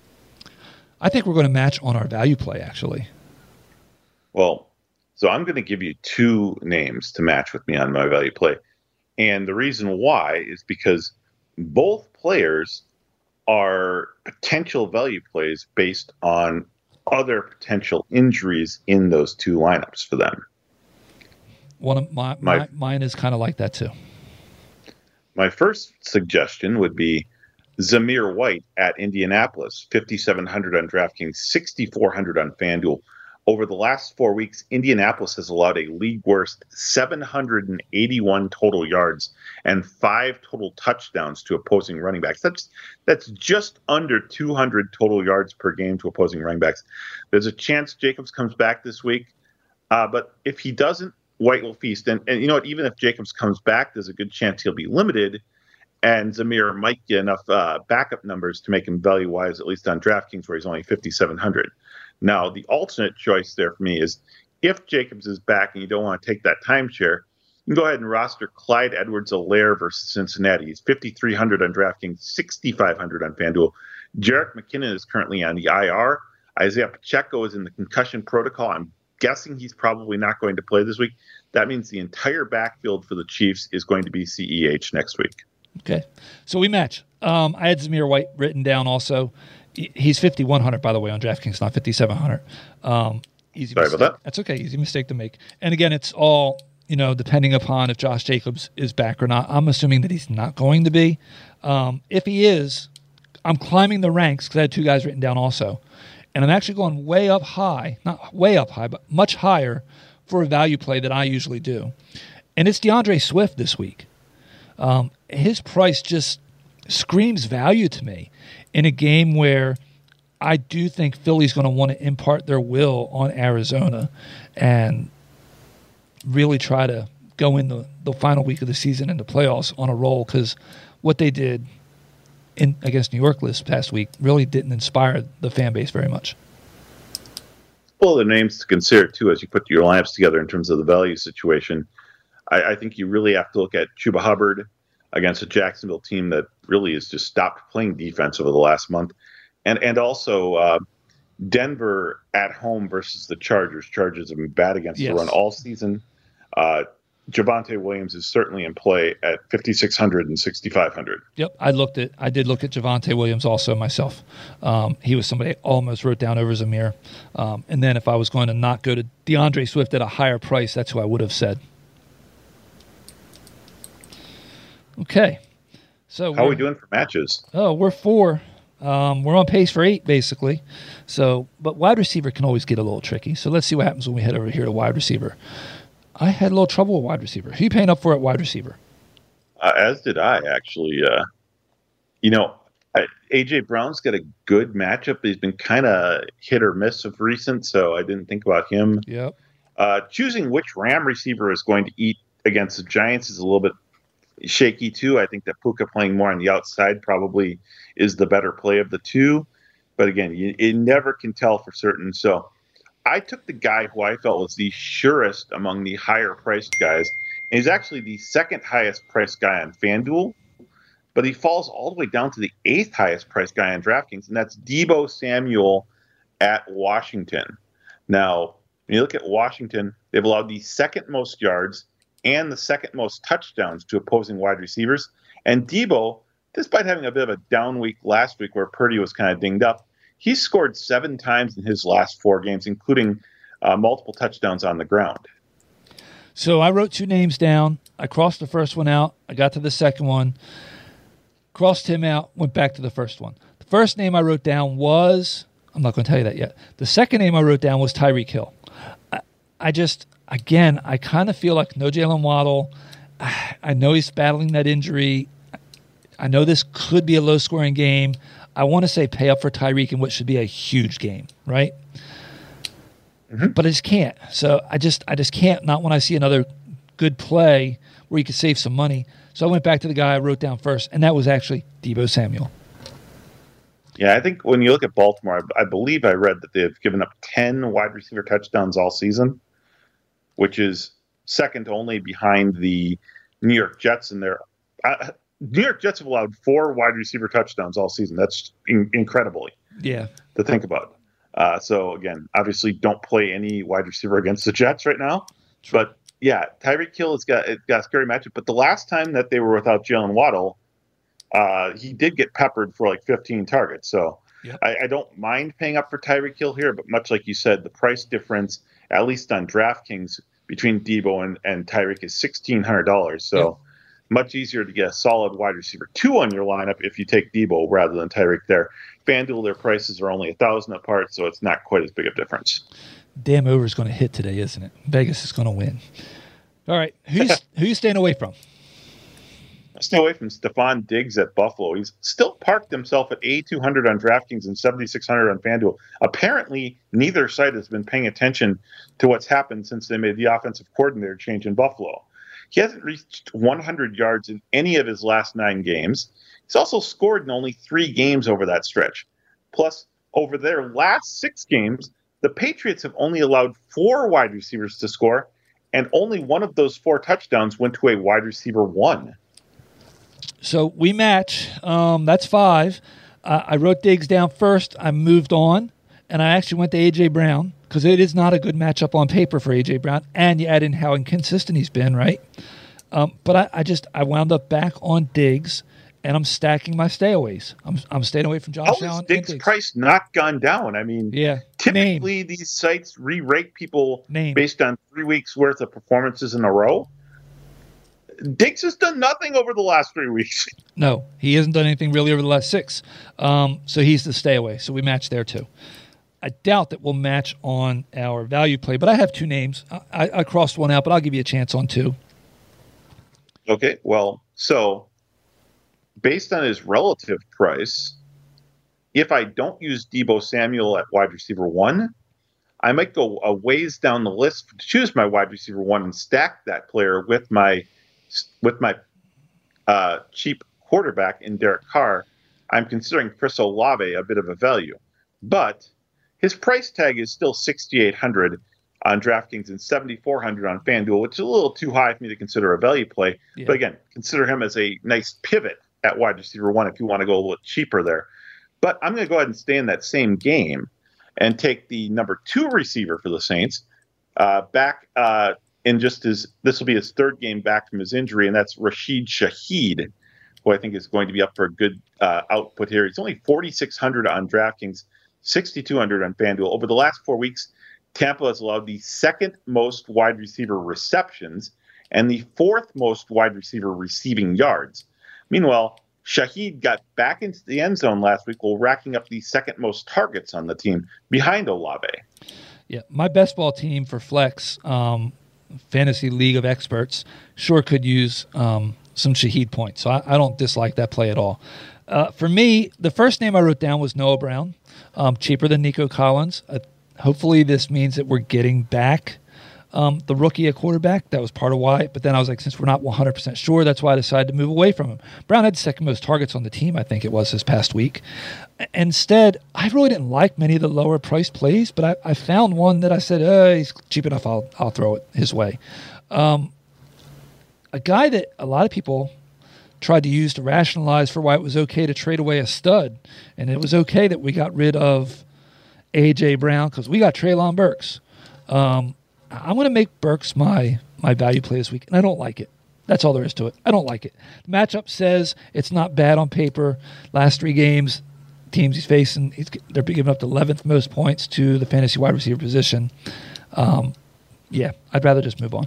I think we're going to match on our value play, actually. Well, so I'm going to give you 2 names to match with me on my value play. And the reason why is because both players are potential value plays based on other potential injuries in those 2 lineups for them. One of mine is kind of like that too. My first suggestion would be Zamir White at Indianapolis, 5,700 on DraftKings, 6,400 on FanDuel. Over the last 4 weeks, Indianapolis has allowed a league-worst 781 total yards and 5 total touchdowns to opposing running backs. That's just under 200 total yards per game to opposing running backs. There's a chance Jacobs comes back this week, but if he doesn't, White will feast. And you know what? Even if Jacobs comes back, there's a good chance he'll be limited, and Zamir might get enough backup numbers to make him value-wise, at least on DraftKings, where he's only 5,700. Now, the alternate choice there for me is if Jacobs is back and you don't want to take that timeshare, you can go ahead and roster Clyde Edwards-Helaire versus Cincinnati. He's 5,300 on DraftKings, 6,500 on FanDuel. Jerick McKinnon is currently on the IR. Isaiah Pacheco is in the concussion protocol. I'm guessing he's probably not going to play this week. That means the entire backfield for the Chiefs is going to be CEH next week. Okay. So we match. I had Zamir White written down also. He's 5,100, by the way, on DraftKings, not 5,700. Easy Sorry mistake. about that. That's okay. Easy mistake to make. And again, it's all, depending upon if Josh Jacobs is back or not. I'm assuming that he's not going to be. If he is, I'm climbing the ranks because I had two guys written down also. And I'm actually going way up high, not way up high, but much higher for a value play that I usually do. And it's DeAndre Swift this week. His price just screams value to me in a game where I do think Philly's going to want to impart their will on Arizona and really try to go in the final week of the season into playoffs on a roll, because what they did against New York this past week really didn't inspire the fan base very much. Well, the names to consider, too, as you put your lineups together in terms of the value situation. I think you really have to look at Chuba Hubbard against a Jacksonville team that really has just stopped playing defense over the last month. And also Denver at home versus the Chargers. Chargers have been bad against the run all season. Javonte Williams is certainly in play at 5,600 and 6,500. Yep, I did look at Javonte Williams also myself. He was somebody I almost wrote down over Zamir. And then if I was going to not go to DeAndre Swift at a higher price, that's who I would have said. Okay. So how are we doing for matches? Oh, we're 4. We're on pace for 8, basically. So, but wide receiver can always get a little tricky. So let's see what happens when we head over here to wide receiver. I had a little trouble with wide receiver. Who are you paying up for at wide receiver? As did I, actually. A.J. Brown's got a good matchup. He's been kind of hit or miss of recent, so I didn't think about him. Yep. Choosing which Ram receiver is going to eat against the Giants is a little bit shaky, too. I think that Puka playing more on the outside probably is the better play of the two. But again, you never can tell for certain. So I took the guy who I felt was the surest among the higher priced guys. And he's actually the second highest priced guy on FanDuel, but he falls all the way down to the 8th highest priced guy on DraftKings, and that's Deebo Samuel at Washington. Now, when you look at Washington, they've allowed the second most yards and the second most touchdowns to opposing wide receivers. And Deebo, despite having a bit of a down week last week where Purdy was kind of dinged up, he's scored 7 times in his last 4 games, including multiple touchdowns on the ground. So I wrote 2 names down. I crossed the first one out. I got to the second one, crossed him out, went back to the first one. The first name I wrote down was, I'm not going to tell you that yet. The second name I wrote down was Tyreek Hill. I kind of feel like no Jalen Waddle. I know he's battling that injury. I know this could be a low-scoring game. I want to say pay up for Tyreek in what should be a huge game, right? Mm-hmm. But I just can't. So I just can't, not when I see another good play where you could save some money. So I went back to the guy I wrote down first, and that was actually Deebo Samuel. Yeah, I think when you look at Baltimore, I believe I read that they've given up 10 wide receiver touchdowns all season, which is second only behind the New York Jets. And New York Jets have allowed 4 wide receiver touchdowns all season. That's incredible to think about. So, again, obviously don't play any wide receiver against the Jets right now. True. But, yeah, Tyreek Hill has got a scary matchup. But the last time that they were without Jalen Waddle, he did get peppered for like 15 targets. So yep. I don't mind paying up for Tyreek Hill here, but much like you said, the price difference, at least on DraftKings, between Deebo and Tyreek is $1,600. So yep. Much easier to get a solid wide receiver 2 on your lineup if you take Deebo rather than Tyreek there. FanDuel, their prices are only $1,000 apart, so it's not quite as big a difference. Damn over is going to hit today, isn't it? Vegas is going to win. All right, who you staying away from? Stay away from Stephon Diggs at Buffalo. He's still parked himself at $8,200 on DraftKings and $7,600 on FanDuel. Apparently, neither side has been paying attention to what's happened since they made the offensive coordinator change in Buffalo. He hasn't reached 100 yards in any of his last 9 games. He's also scored in only 3 games over that stretch. Plus, over their last 6 games, the Patriots have only allowed 4 wide receivers to score, and only one of those 4 touchdowns went to a wide receiver 1. So we match. That's 5. I wrote Diggs down first. I moved on, and I actually went to A.J. Brown because it is not a good matchup on paper for A.J. Brown, and you add in how inconsistent he's been, right? But I wound up back on Diggs, and I'm stacking my stayaways. I'm staying away from Josh How Allen. has Diggs' price not gone down? I mean, yeah. Typically these sites re-rate people based on 3 weeks worth of performances in a row. Diggs has done nothing over the last 3 weeks. No, he hasn't done anything really over the last 6. So he's the stay away. So we match there too. I doubt that we'll match on our value play, but I have 2 names. I crossed one out, but I'll give you a chance on 2. Okay, well, so based on his relative price, if I don't use Deebo Samuel at wide receiver 1, I might go a ways down the list to choose my wide receiver 1 and stack that player with my cheap quarterback in Derek Carr. I'm considering Chris Olave a bit of a value, but his price tag is still $6,800 on DraftKings and $7,400 on FanDuel, which is a little too high for me to consider a value play. Yeah. But again, consider him as a nice pivot at wide receiver 1 if you want to go a little cheaper there. But I'm going to go ahead and stay in that same game and take the number 2 receiver for the Saints back in just this will be his 3rd game back from his injury, and that's Rashid Shaheed, who I think is going to be up for a good output here. He's only $4,600 on DraftKings, $6,200 on FanDuel. Over the last 4 weeks, Tampa has allowed the 2nd most wide receiver receptions and the 4th most wide receiver receiving yards. Meanwhile, Shaheed got back into the end zone last week while racking up the 2nd most targets on the team behind Olave. Yeah, my best ball team for flex, fantasy league of experts, sure could use some Shaheed points. So I don't dislike that play at all. For me, the first name I wrote down was Noah Brown, cheaper than Nico Collins. Hopefully this means that we're getting back the rookie at quarterback. That was part of why. But then I was like, since we're not 100% sure, that's why I decided to move away from him. Brown had the 2nd most targets on the team, I think it was, this past week. Instead, I really didn't like many of the lower price plays, but I found one that I said, he's cheap enough, I'll throw it his way. A guy that a lot of people tried to use to rationalize for why it was okay to trade away a stud, and it was okay that we got rid of A.J. Brown because we got Treylon Burks. I'm going to make Burks my value play this week, and I don't like it. That's all there is to it. I don't like it. The matchup says it's not bad on paper. Last 3 games, teams he's facing, they're giving up the 11th most points to the fantasy wide receiver position. I'd rather just move on.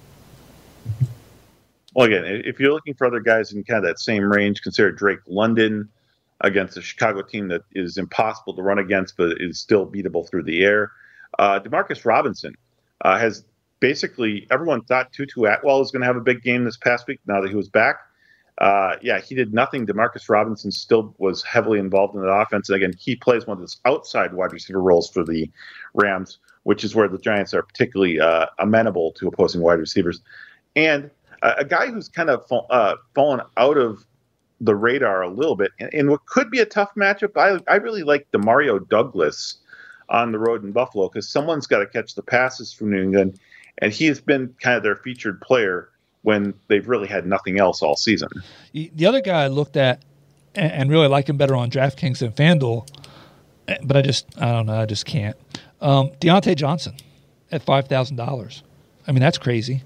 Well, again, if you're looking for other guys in kind of that same range, consider Drake London against a Chicago team that is impossible to run against, but is still beatable through the air. Demarcus Robinson has basically everyone thought Tutu Atwell was going to have a big game this past week. Now that he was back, he did nothing. Demarcus Robinson still was heavily involved in that offense. And again, he plays one of those outside wide receiver roles for the Rams, which is where the Giants are particularly amenable to opposing wide receivers. And a guy who's kind of fallen out of the radar a little bit in what could be a tough matchup. I really like DeMario Douglas on the road in Buffalo because someone's got to catch the passes from New England, and he has been kind of their featured player when they've really had nothing else all season. The other guy I looked at and really like him better on DraftKings than FanDuel, but I don't know, I just can't. Deontay Johnson at $5,000. I mean, that's crazy.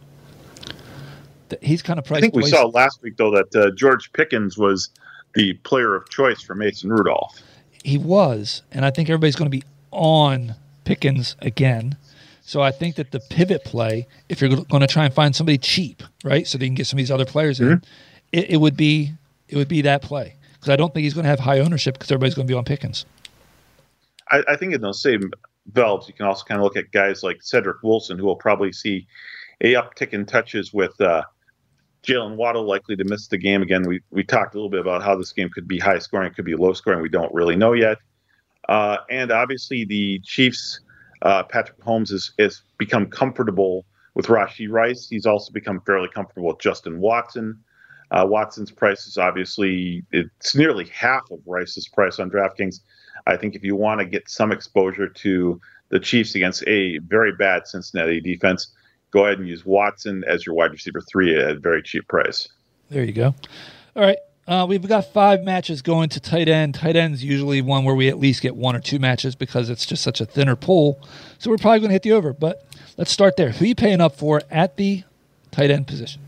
He's kind of priced. I think we saw last week, though, that George Pickens was the player of choice for Mason Rudolph. He was, and I think everybody's going to be on Pickens again. So I think that the pivot play, if you're going to try and find somebody cheap, right, so they can get some of these other players in, it would be that play. Because I don't think he's going to have high ownership because everybody's going to be on Pickens. I think in those same valves, you can also kind of look at guys like Cedric Wilson, who will probably see a uptick in touches with Jalen Waddle likely to miss the game again. We talked a little bit about how this game could be high scoring, could be low scoring. We don't really know yet. And obviously the Chiefs, Patrick Mahomes has become comfortable with Rashee Rice. He's also become fairly comfortable with Justin Watson. Watson's price is obviously, it's nearly half of Rice's price on DraftKings. I think if you want to get some exposure to the Chiefs against a very bad Cincinnati defense, go ahead and use Watson as your wide receiver 3 at a very cheap price. There you go. All right. We've got 5 matches going to tight end. Tight end's usually one where we at least get 1 or 2 matches because it's just such a thinner pool. So we're probably going to hit the over. But let's start there. Who are you paying up for at the tight end position?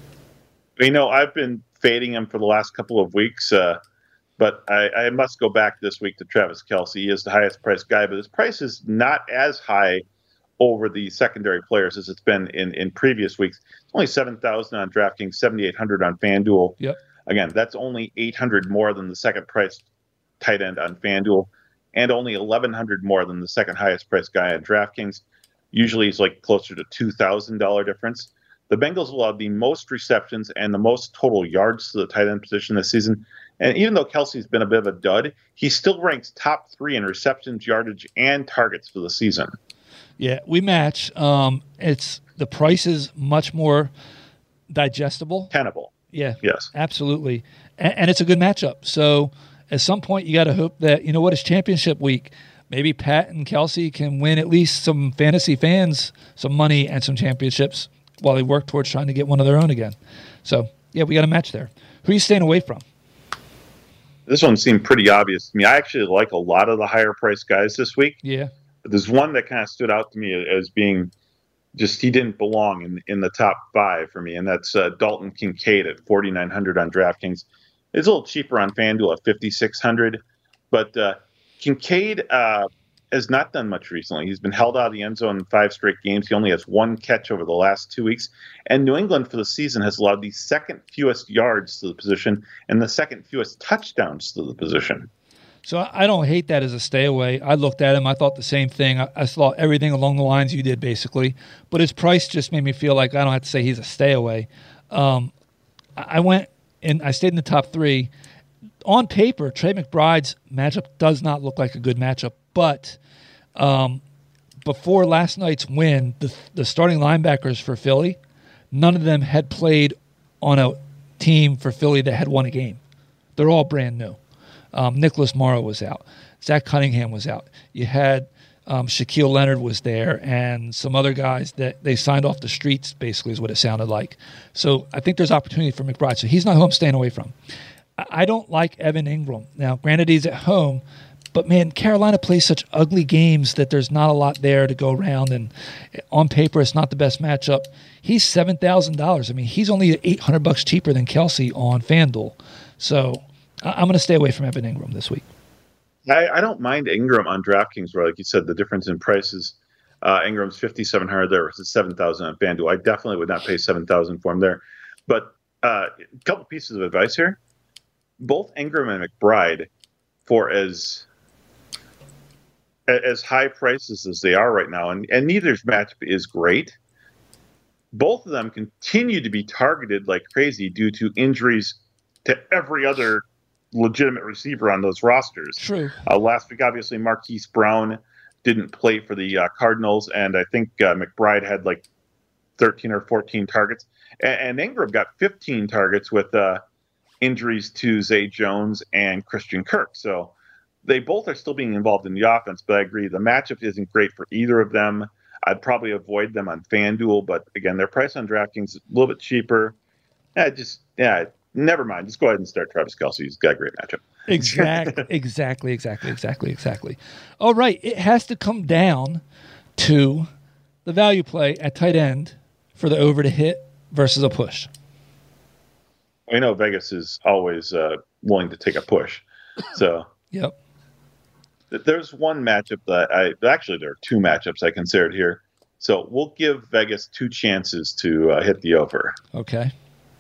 I've been fading him for the last couple of weeks, but I must go back this week to Travis Kelce. He is the highest priced guy, but his price is not as high over the secondary players as it's been in previous weeks. It's only $7,000 on DraftKings, $7,800 on FanDuel. Yep. Again, that's only $800 more than the second priced tight end on FanDuel, and only $1,100 more than the second highest priced guy on DraftKings. Usually it's like closer to $2,000 difference. The Bengals allowed the most receptions and the most total yards to the tight end position this season. And even though Kelce's been a bit of a dud, he still ranks top 3 in receptions, yardage, and targets for the season. Yeah, we match. It's the price is much more digestible. Tenable. Yeah. Yes. Absolutely. And it's a good matchup. So at some point you got to hope that, it's championship week. Maybe Pat and Kelce can win at least some fantasy fans some money and some championships while they work towards trying to get one of their own again. So, yeah, we got a match there. Who are you staying away from? This one seemed pretty obvious to me. I actually like a lot of the higher priced guys this week. Yeah. But there's one that kind of stood out to me as being just he didn't belong in the top 5 for me, and that's Dalton Kincaid at $4,900 on DraftKings. It's a little cheaper on FanDuel at $5,600, but Kincaid has not done much recently. He's been held out of the end zone in 5 straight games. He only has 1 catch over the last 2 weeks. And New England for the season has allowed the second fewest yards to the position and the second fewest touchdowns to the position. So I don't hate that as a stay away. I looked at him. I thought the same thing. I thought everything along the lines you did, basically. But his price just made me feel like I don't have to say he's a stay away. I went and I stayed in the top 3. On paper, Trey McBride's matchup does not look like a good matchup. But before last night's win, the starting linebackers for Philly, none of them had played on a team for Philly that had won a game. They're all brand new. Nicholas Morrow was out. Zach Cunningham was out. You had Shaquille Leonard was there and some other guys that they signed off the streets, basically is what it sounded like. So I think there's opportunity for McBride. So he's not who I'm staying away from. I don't like Evan Ingram. Now, granted, he's at home, but, man, Carolina plays such ugly games that there's not a lot there to go around. And on paper, it's not the best matchup. He's $7,000. I mean, he's only $800 cheaper than Kelce on FanDuel. So I'm going to stay away from Evan Ingram this week. I don't mind Ingram on DraftKings, where, like you said, the difference in prices. Ingram's $5,700 there versus $7,000 on FanDuel. I definitely would not pay $7,000 for him there. But a couple pieces of advice here. Both Ingram and McBride, for as high prices as they are right now, and neither's matchup is great, both of them continue to be targeted like crazy due to injuries to every other legitimate receiver on those rosters. True. Last week, obviously, Marquise Brown didn't play for the Cardinals, and I think McBride had like 13 or 14 targets. And Ingram got 15 targets with injuries to Zay Jones and Christian Kirk. So they both are still being involved in the offense, but I agree the matchup isn't great for either of them. I'd probably avoid them on FanDuel, but again, their price on DraftKings is a little bit cheaper. Never mind. Just go ahead and start Travis Kelce. He's got a great matchup. Exactly. All right. It has to come down to the value play at tight end for the over to hit versus a push. We know Vegas is always willing to take a push. So yep. There's one matchup that there are 2 matchups I considered here. So we'll give Vegas 2 chances to hit the over. Okay.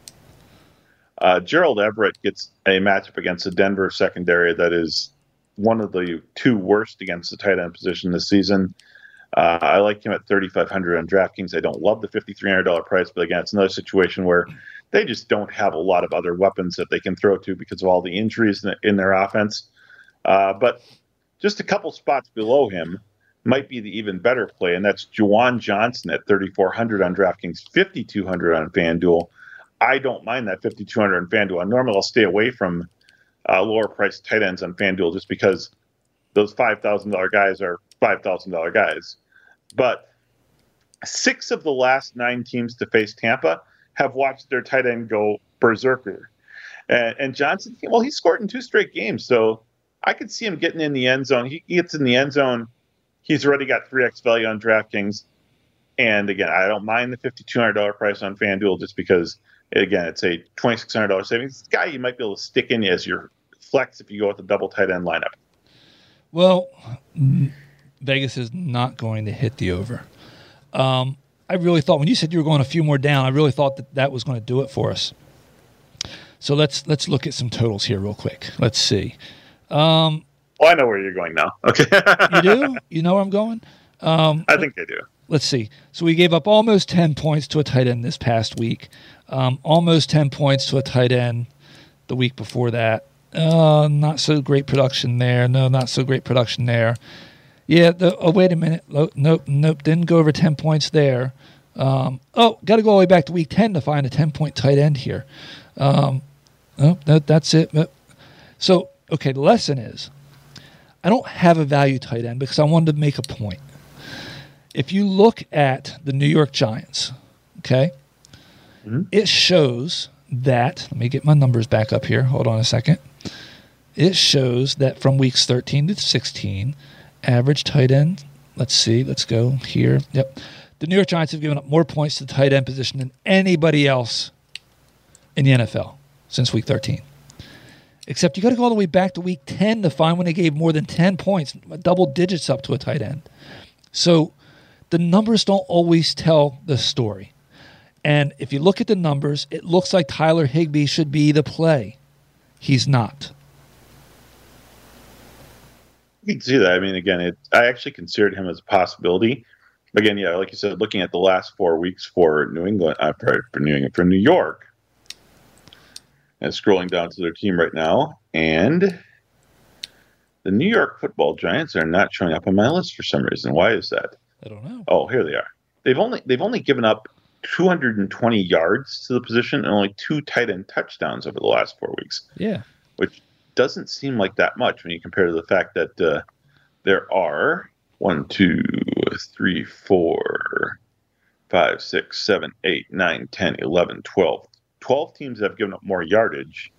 Gerald Everett gets a matchup against the Denver secondary that is one of the 2 worst against the tight end position this season. I like him at $3,500 on DraftKings. I don't love the $5,300 price, but again, it's another situation where they just don't have a lot of other weapons that they can throw to because of all the injuries in their offense. But just a couple spots below him might be the even better play, and that's Juwan Johnson at $3,400 on DraftKings, $5,200 on FanDuel. I don't mind that $5,200 on FanDuel. Normally, I'll stay away from lower-priced tight ends on FanDuel just because those $5,000 guys are $5,000 guys. But 6 of the last 9 teams to face Tampa have watched their tight end go berserker. And Johnson, well, he scored in 2 straight games, so I could see him getting in the end zone. He gets in the end zone. He's already got 3x value on DraftKings. And again, I don't mind the $5,200 price on FanDuel just because, again, it's a $2,600 savings. This guy you might be able to stick in as your flex if you go with a double tight end lineup. Well, Vegas is not going to hit the over. I really thought when you said you were going a few more down, I really thought that was going to do it for us. So let's look at some totals here real quick. Let's see. Well, I know where you're going now. Okay. You do? You know where I'm going? I think I do. Let's see. So we gave up almost 10 points to a tight end this past week. Almost 10 points to a tight end the week before that. Not so great production there. No, not so great production there. Yeah, wait a minute. Nope. Didn't go over 10 points there. Got to go all the way back to week 10 to find a 10-point tight end here. That's it. So, okay, the lesson is I don't have a value tight end because I wanted to make a point. If you look at the New York Giants, okay, It shows that, let me get my numbers back up here. Hold on a second. It shows that from weeks 13 to 16, average tight end, let's go here. Yep. The New York Giants have given up more points to the tight end position than anybody else in the NFL since week 13. Except you got to go all the way back to week 10 to find when they gave more than 10 points, double digits up to a tight end. So the numbers don't always tell the story. And if you look at the numbers, it looks like Tyler Higbee should be the play. He's not. You can see that. I mean, again, I actually considered him as a possibility. Again, yeah, like you said, looking at the last 4 weeks for New York, and scrolling down to their team right now, and the New York Football Giants are not showing up on my list for some reason. Why is that? I don't know. Oh, here they are. They've only given up 220 yards to the position and only 2 tight end touchdowns over the last 4 weeks. Yeah, which doesn't seem like that much when you compare to the fact that there are 1, 2, 3, 4, 5, 6, 7, 8, 9, 10, 11, 12. 12 teams have given up more yardage,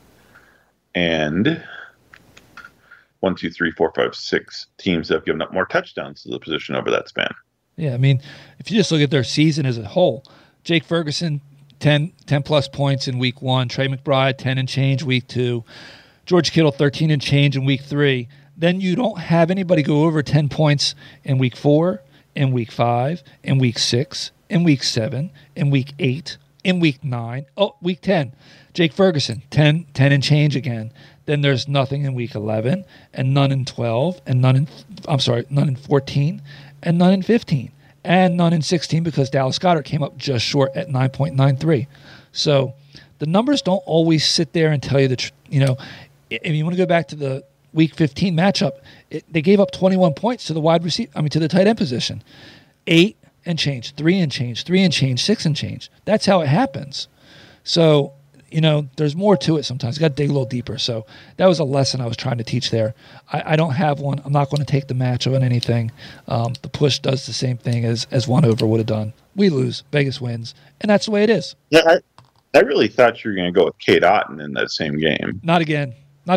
and 1, 2, 3, 4, 5, 6 teams have given up more touchdowns to the position over that span. Yeah, I mean, if you just look at their season as a whole, Jake Ferguson, 10 plus points in week 1, Trey McBride, 10 and change week 2, George Kittle, 13 and change in week 3. Then you don't have anybody go over 10 points in week 4, in week 5, in week 6, in week 7, in week 8, in week 9. Oh, week 10, Jake Ferguson, 10 and change again. Then there's nothing in week 11, and none in 12, and none in 14, and none in 15, and none in 16 because Dallas Goedert came up just short at 9.93. So the numbers don't always sit there and tell you if you want to go back to the week 15 matchup, they gave up 21 points to the to the tight end position. 8 and change, 3 and change, 3 and change, 6 and change. That's how it happens. So, there's more to it sometimes. You got to dig a little deeper. So that was a lesson I was trying to teach there. I don't have one. I'm not going to take the match on anything. The push does the same thing as 1 over would have done. We lose. Vegas wins. And that's the way it is. Yeah, I really thought you were going to go with Kate Otten in that same game. Not again.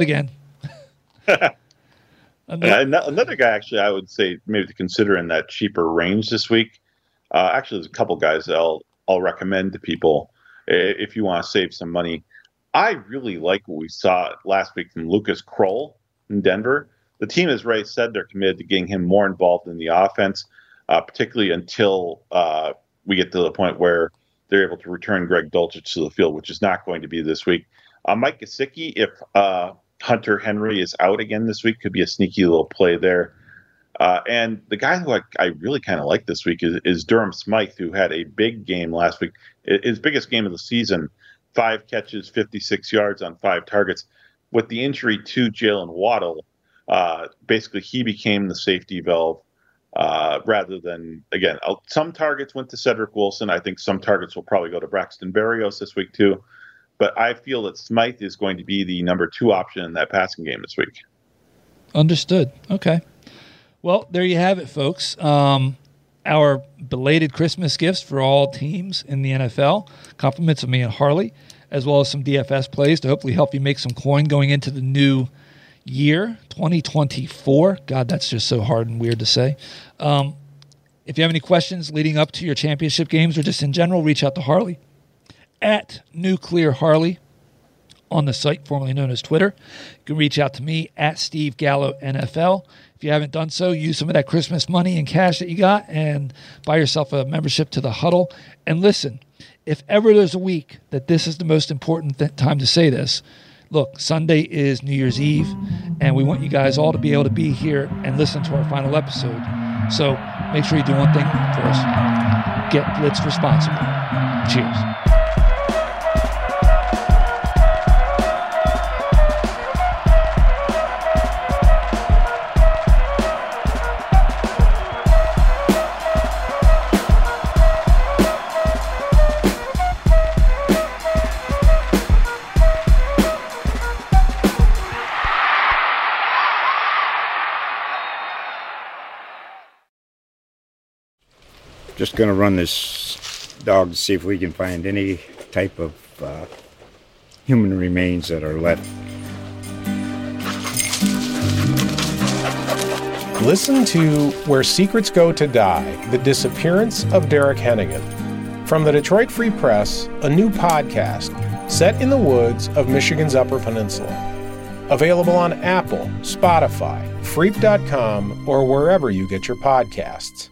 Another guy, actually, I would say maybe to consider in that cheaper range this week. Actually, there's a couple guys that I'll recommend to people if you want to save some money. I really like what we saw last week from Lucas Kroll in Denver. The team has already said they're committed to getting him more involved in the offense, particularly until we get to the point where they're able to return Greg Dulcich to the field, which is not going to be this week. Mike Gesicki, if Hunter Henry is out again this week, could be a sneaky little play there. And the guy who I really kind of like this week is Durham Smythe, who had a big game last week. His biggest game of the season, 5 catches, 56 yards on 5 targets. With the injury to Jalen Waddle, basically he became the safety valve rather than, again, some targets went to Cedric Wilson. I think some targets will probably go to Braxton Berrios this week too. But I feel that Smythe is going to be the number 2 option in that passing game this week. Understood. Okay. Well, there you have it, folks. Our belated Christmas gifts for all teams in the NFL. Compliments of me and Harley. as well as some DFS plays to hopefully help you make some coin going into the new year, 2024. God, that's just so hard and weird to say. If you have any questions leading up to your championship games or just in general, reach out to Harley at Nuclear Harley on the site formerly known as Twitter. You can reach out to me at Steve Gallo NFL. If you haven't done so, use some of that Christmas money and cash that you got and buy yourself a membership to the Huddle. And listen, if ever there's a week that this is the most important time to say this, look, Sunday is New Year's Eve, and we want you guys all to be able to be here and listen to our final episode. So make sure you do one thing for us. Get blitzed responsibly. Cheers. Just going to run this dog to see if we can find any type of human remains that are left. Listen to Where Secrets Go to Die, The Disappearance of Derek Hennigan. From the Detroit Free Press, a new podcast set in the woods of Michigan's Upper Peninsula. Available on Apple, Spotify, Freep.com, or wherever you get your podcasts.